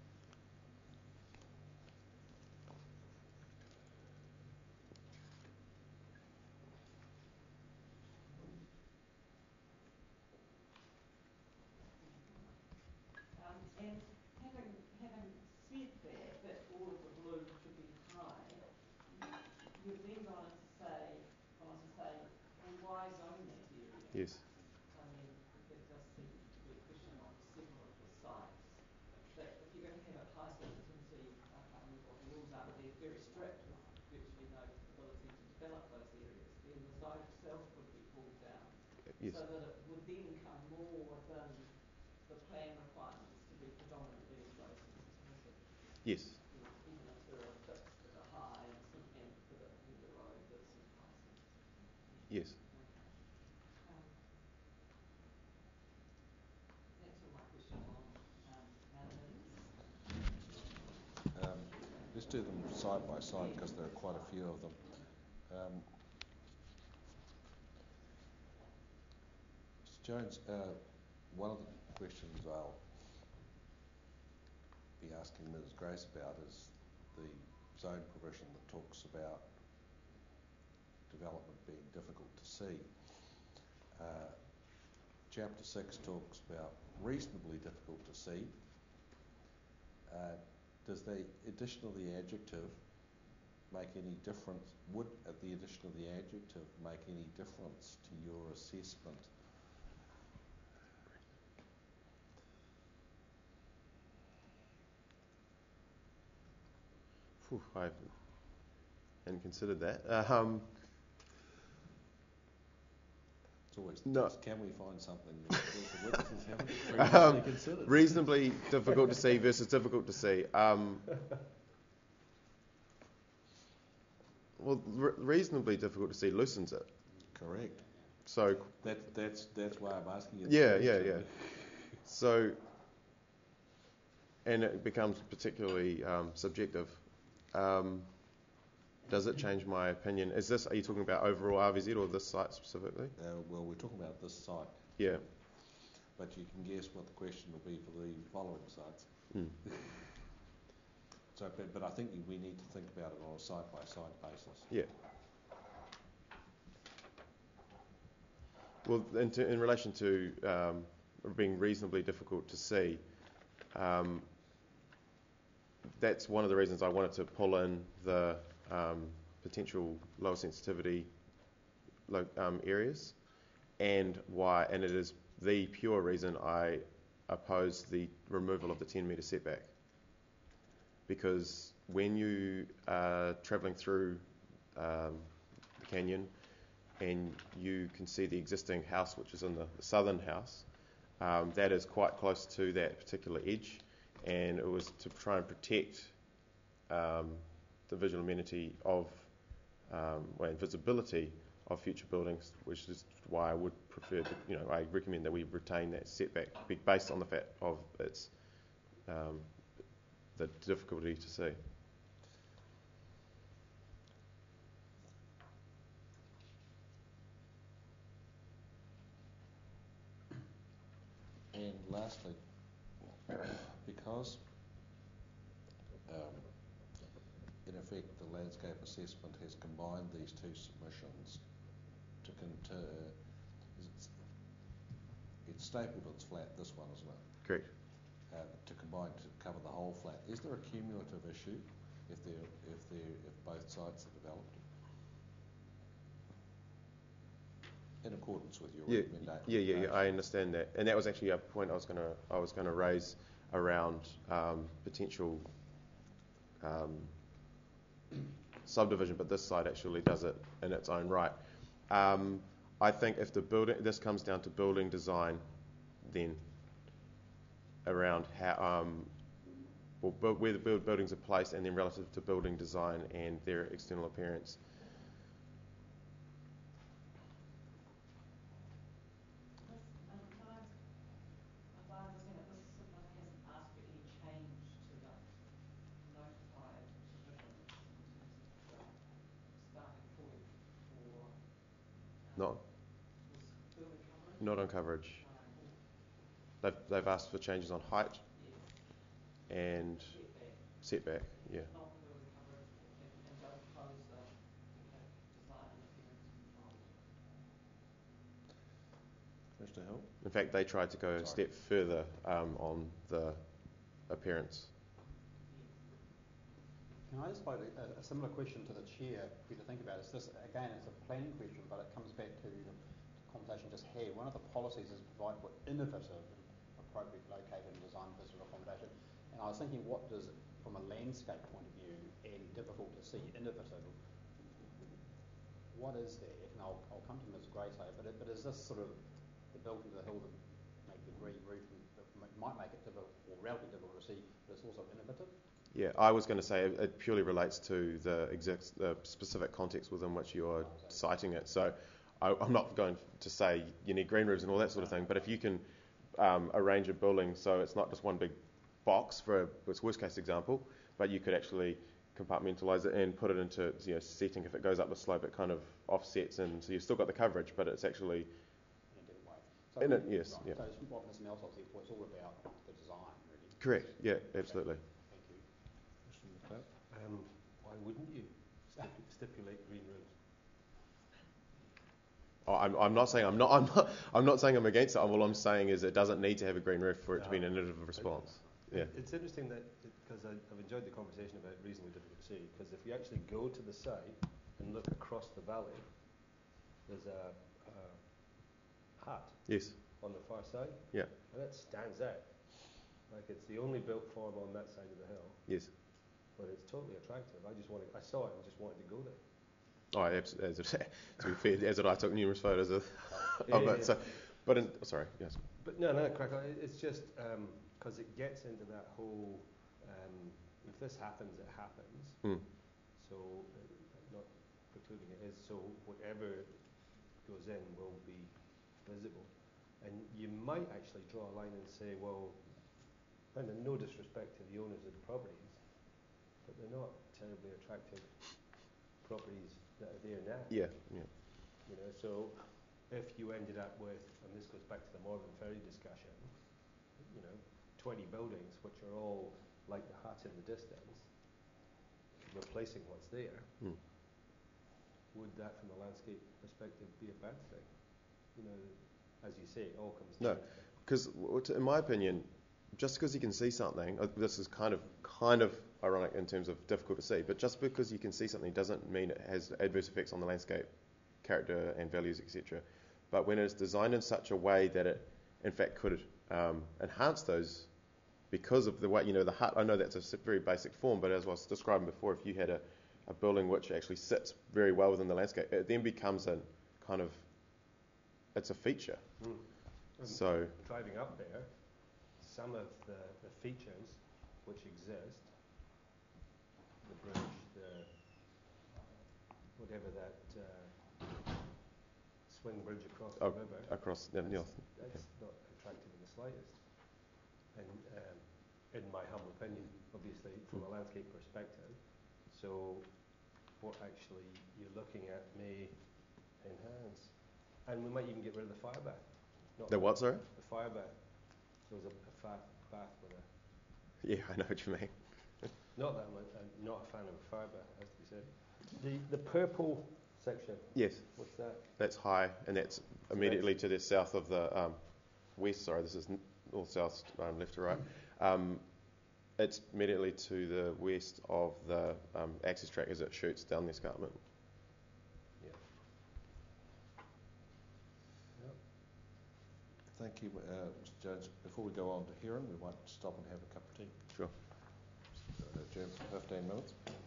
Um, and having, having said that, that all of the blue should be high, you've then gone on to say, gone on to say, well, why zone that area? Yes. I mean, it does seem to be a question on several of the sites, that if you're going to have a high sensitivity, I can't remember what the rules are, but they're very strict with virtually no ability to develop those areas, then the site itself could be pulled down. Yes. So that it would then come more within the plan requirements to be predominantly low sensitivity. Yes. Yes, even if there are bits that are high and some and for the in the road that's some high sensitivity. Yes. Okay. Um, that's all my questions on um, mountains. Um, let's do them side by side because there are quite a few of them. Um, Mister Jones, uh, one of the questions I'll be asking Miz Grace about is the zone provision that talks about development being difficult to see. Uh, chapter six talks about reasonably difficult to see. Uh, does the addition of the adjective make any difference? Would uh, the addition of the adjective make any difference to your assessment? Whew, I hadn't considered that. Um, It's always No. the test. Can we find something that the witnesses haven't Um, previously considered? reasonably difficult to see versus difficult to see. Um, well, re- reasonably difficult to see loosens it. Correct. So That, that's, that's why I'm asking you. the yeah, yeah, question. yeah. So, and it becomes particularly um, subjective. Um, does it change my opinion? Is this? Are you talking about overall R V Z or this site specifically? Uh, well, we're talking about this site, Yeah. but you can guess what the question will be for the following sites. Mm. So, but, but I think we need to think about it on a site-by-site basis. Yeah. Well, in, to, in relation to um, being reasonably difficult to see, um, that's one of the reasons I wanted to pull in the um, potential lower sensitivity lo- um, areas, and why, and it is the pure reason I oppose the removal of the ten metre setback. Because when you are travelling through um, the canyon, and you can see the existing house, which is in the, the southern house. Um, that is quite close to that particular edge, and it was to try and protect um, the visual amenity of um, well, and visibility of future buildings, which is why I would prefer, to, you know, I recommend that we retain that setback based on the fact of its um, the difficulty to see. And lastly, because um, in effect the landscape assessment has combined these two submissions to conter, it's, it's Stapleton's flat, this one, isn't it? Correct. Uh, to combine to cover the whole flat. Is there a cumulative issue if they if they if both sites are developed in accordance with your Yeah, recommendation? yeah, yeah, yeah. I understand that, and that was actually a point I was going to I was going to raise around um, potential um, subdivision, but this site actually does it in its own right. Um, I think if the building, this comes down to building design, then around how um, well, bu- where the build buildings are placed, and then relative to building design and their external appearance. This, um, can I, as I understand it, this submitter hasn't asked for any change to the notified submissions in terms of the starting point for um, Not was building coverage? not on coverage. No, or, They've they've asked for changes on height yes, and setback, setback. Yeah. not the building coverage, and, and don't oppose the, to have design and appearance controlled. Mister Hill? In fact, they tried to go a Sorry. step further um, on the appearance. Can I just pose a, a similar question to the chair for you to think about? It's this, again, it's a planning question, but it comes back to the conversation just had. One of the policies is provide for innovative and appropriate located and designed visitor accommodation. And I was thinking, what does, from a landscape point of view, and difficult to see, innovative, what is that? And I'll, I'll come to Miz Grace later, but, it, but is this sort of the built into the hill to make the green roof, and it might make it difficult, or relatively difficult to see, but it's also innovative? Yeah, I was going to say it, it purely relates to the exact, the specific context within which you're citing it. So I, I'm not going to say you need green roofs and all that sort of thing, but if you can um, arrange a building so it's not just one big box for a it's worst case example, but you could actually compartmentalise it and put it into, you know, seating. If it goes up the slope, it kind of offsets, and so you've still got the coverage, but it's actually In a different way. So in it. Yes, right, yeah. So it's what Miz Nelson said, it's all about the design, really. Correct. Yeah, absolutely. Thank you. Mister McLeod? Um, why wouldn't you stip- stipulate green roofs? Oh, I'm, I'm not saying I'm not, I'm not I'm not saying I'm against it. All I'm saying is it doesn't need to have a green roof for it to be an innovative response. Yeah. It's interesting that, because I've enjoyed the conversation about reasonably difficult to see, because if you actually go to the site and look across the valley, there's a, a hut Yes. on the far side, Yeah. and it stands out. Like, it's the only built form on that side of the hill, Yes. but it's totally attractive. I just wanted, I saw it and just wanted to go there. Oh, abs- as it, to be fair, as it, I took numerous photos of, Yeah, of yeah, it. So, but in, sorry, yes. But no, no, crack on. It- It's just because it gets into that whole, um, if this happens, it happens. Mm. So, uh, not precluding it is, so whatever goes in will be visible. And you might actually draw a line and say, well, and no disrespect to the owners of the properties, but they're not terribly attractive properties that are there now. Yeah. Yeah. You know, so if you ended up with, and this goes back to the Morgan Ferry discussion, you know, twenty buildings which are all like the hut in the distance, replacing what's there, Mm. would that, from a landscape perspective, be a bad thing? You know, as you say, it all comes No. down to Because, in my opinion, just because you can see something, uh, this is kind of kind of ironic in terms of difficult to see, but just because you can see something doesn't mean it has adverse effects on the landscape, character and values, et cetera. But when it's designed in such a way that it, in fact, could um, enhance those, because of the way, you know, the hut, I know that's a s- very basic form, but as I was describing before, if you had a, a building which actually sits very well within the landscape, it then becomes a kind of, it's a feature. Mm. And So, driving up there, some of the, the features which exist, the bridge, the whatever that uh, swing bridge across Oh, the river, across the that's, Neil. that's not attractive in the slightest. And um, in my humble opinion, obviously from a landscape perspective, so what actually you're looking at may enhance. And we might even get rid of the fire bath. Not The what, sorry? The fire bath. So there's a, a fa- bath with a... Yeah, I know what you mean. Not that I'm, a, I'm not a fan of a fire bath, has to be said. The, the purple section, Yes, what's that? that's high, and that's immediately to the south of the um, west. Sorry, this is n- north, south, um, left to right. Um, it's immediately to the west of the um, access track as it shoots down the escarpment. Yeah. Yep. Thank you, uh, Mister Jones. Before we go on to hearing, we might stop and have a cup of tea. Sure. Uh, adjourn for fifteen minutes.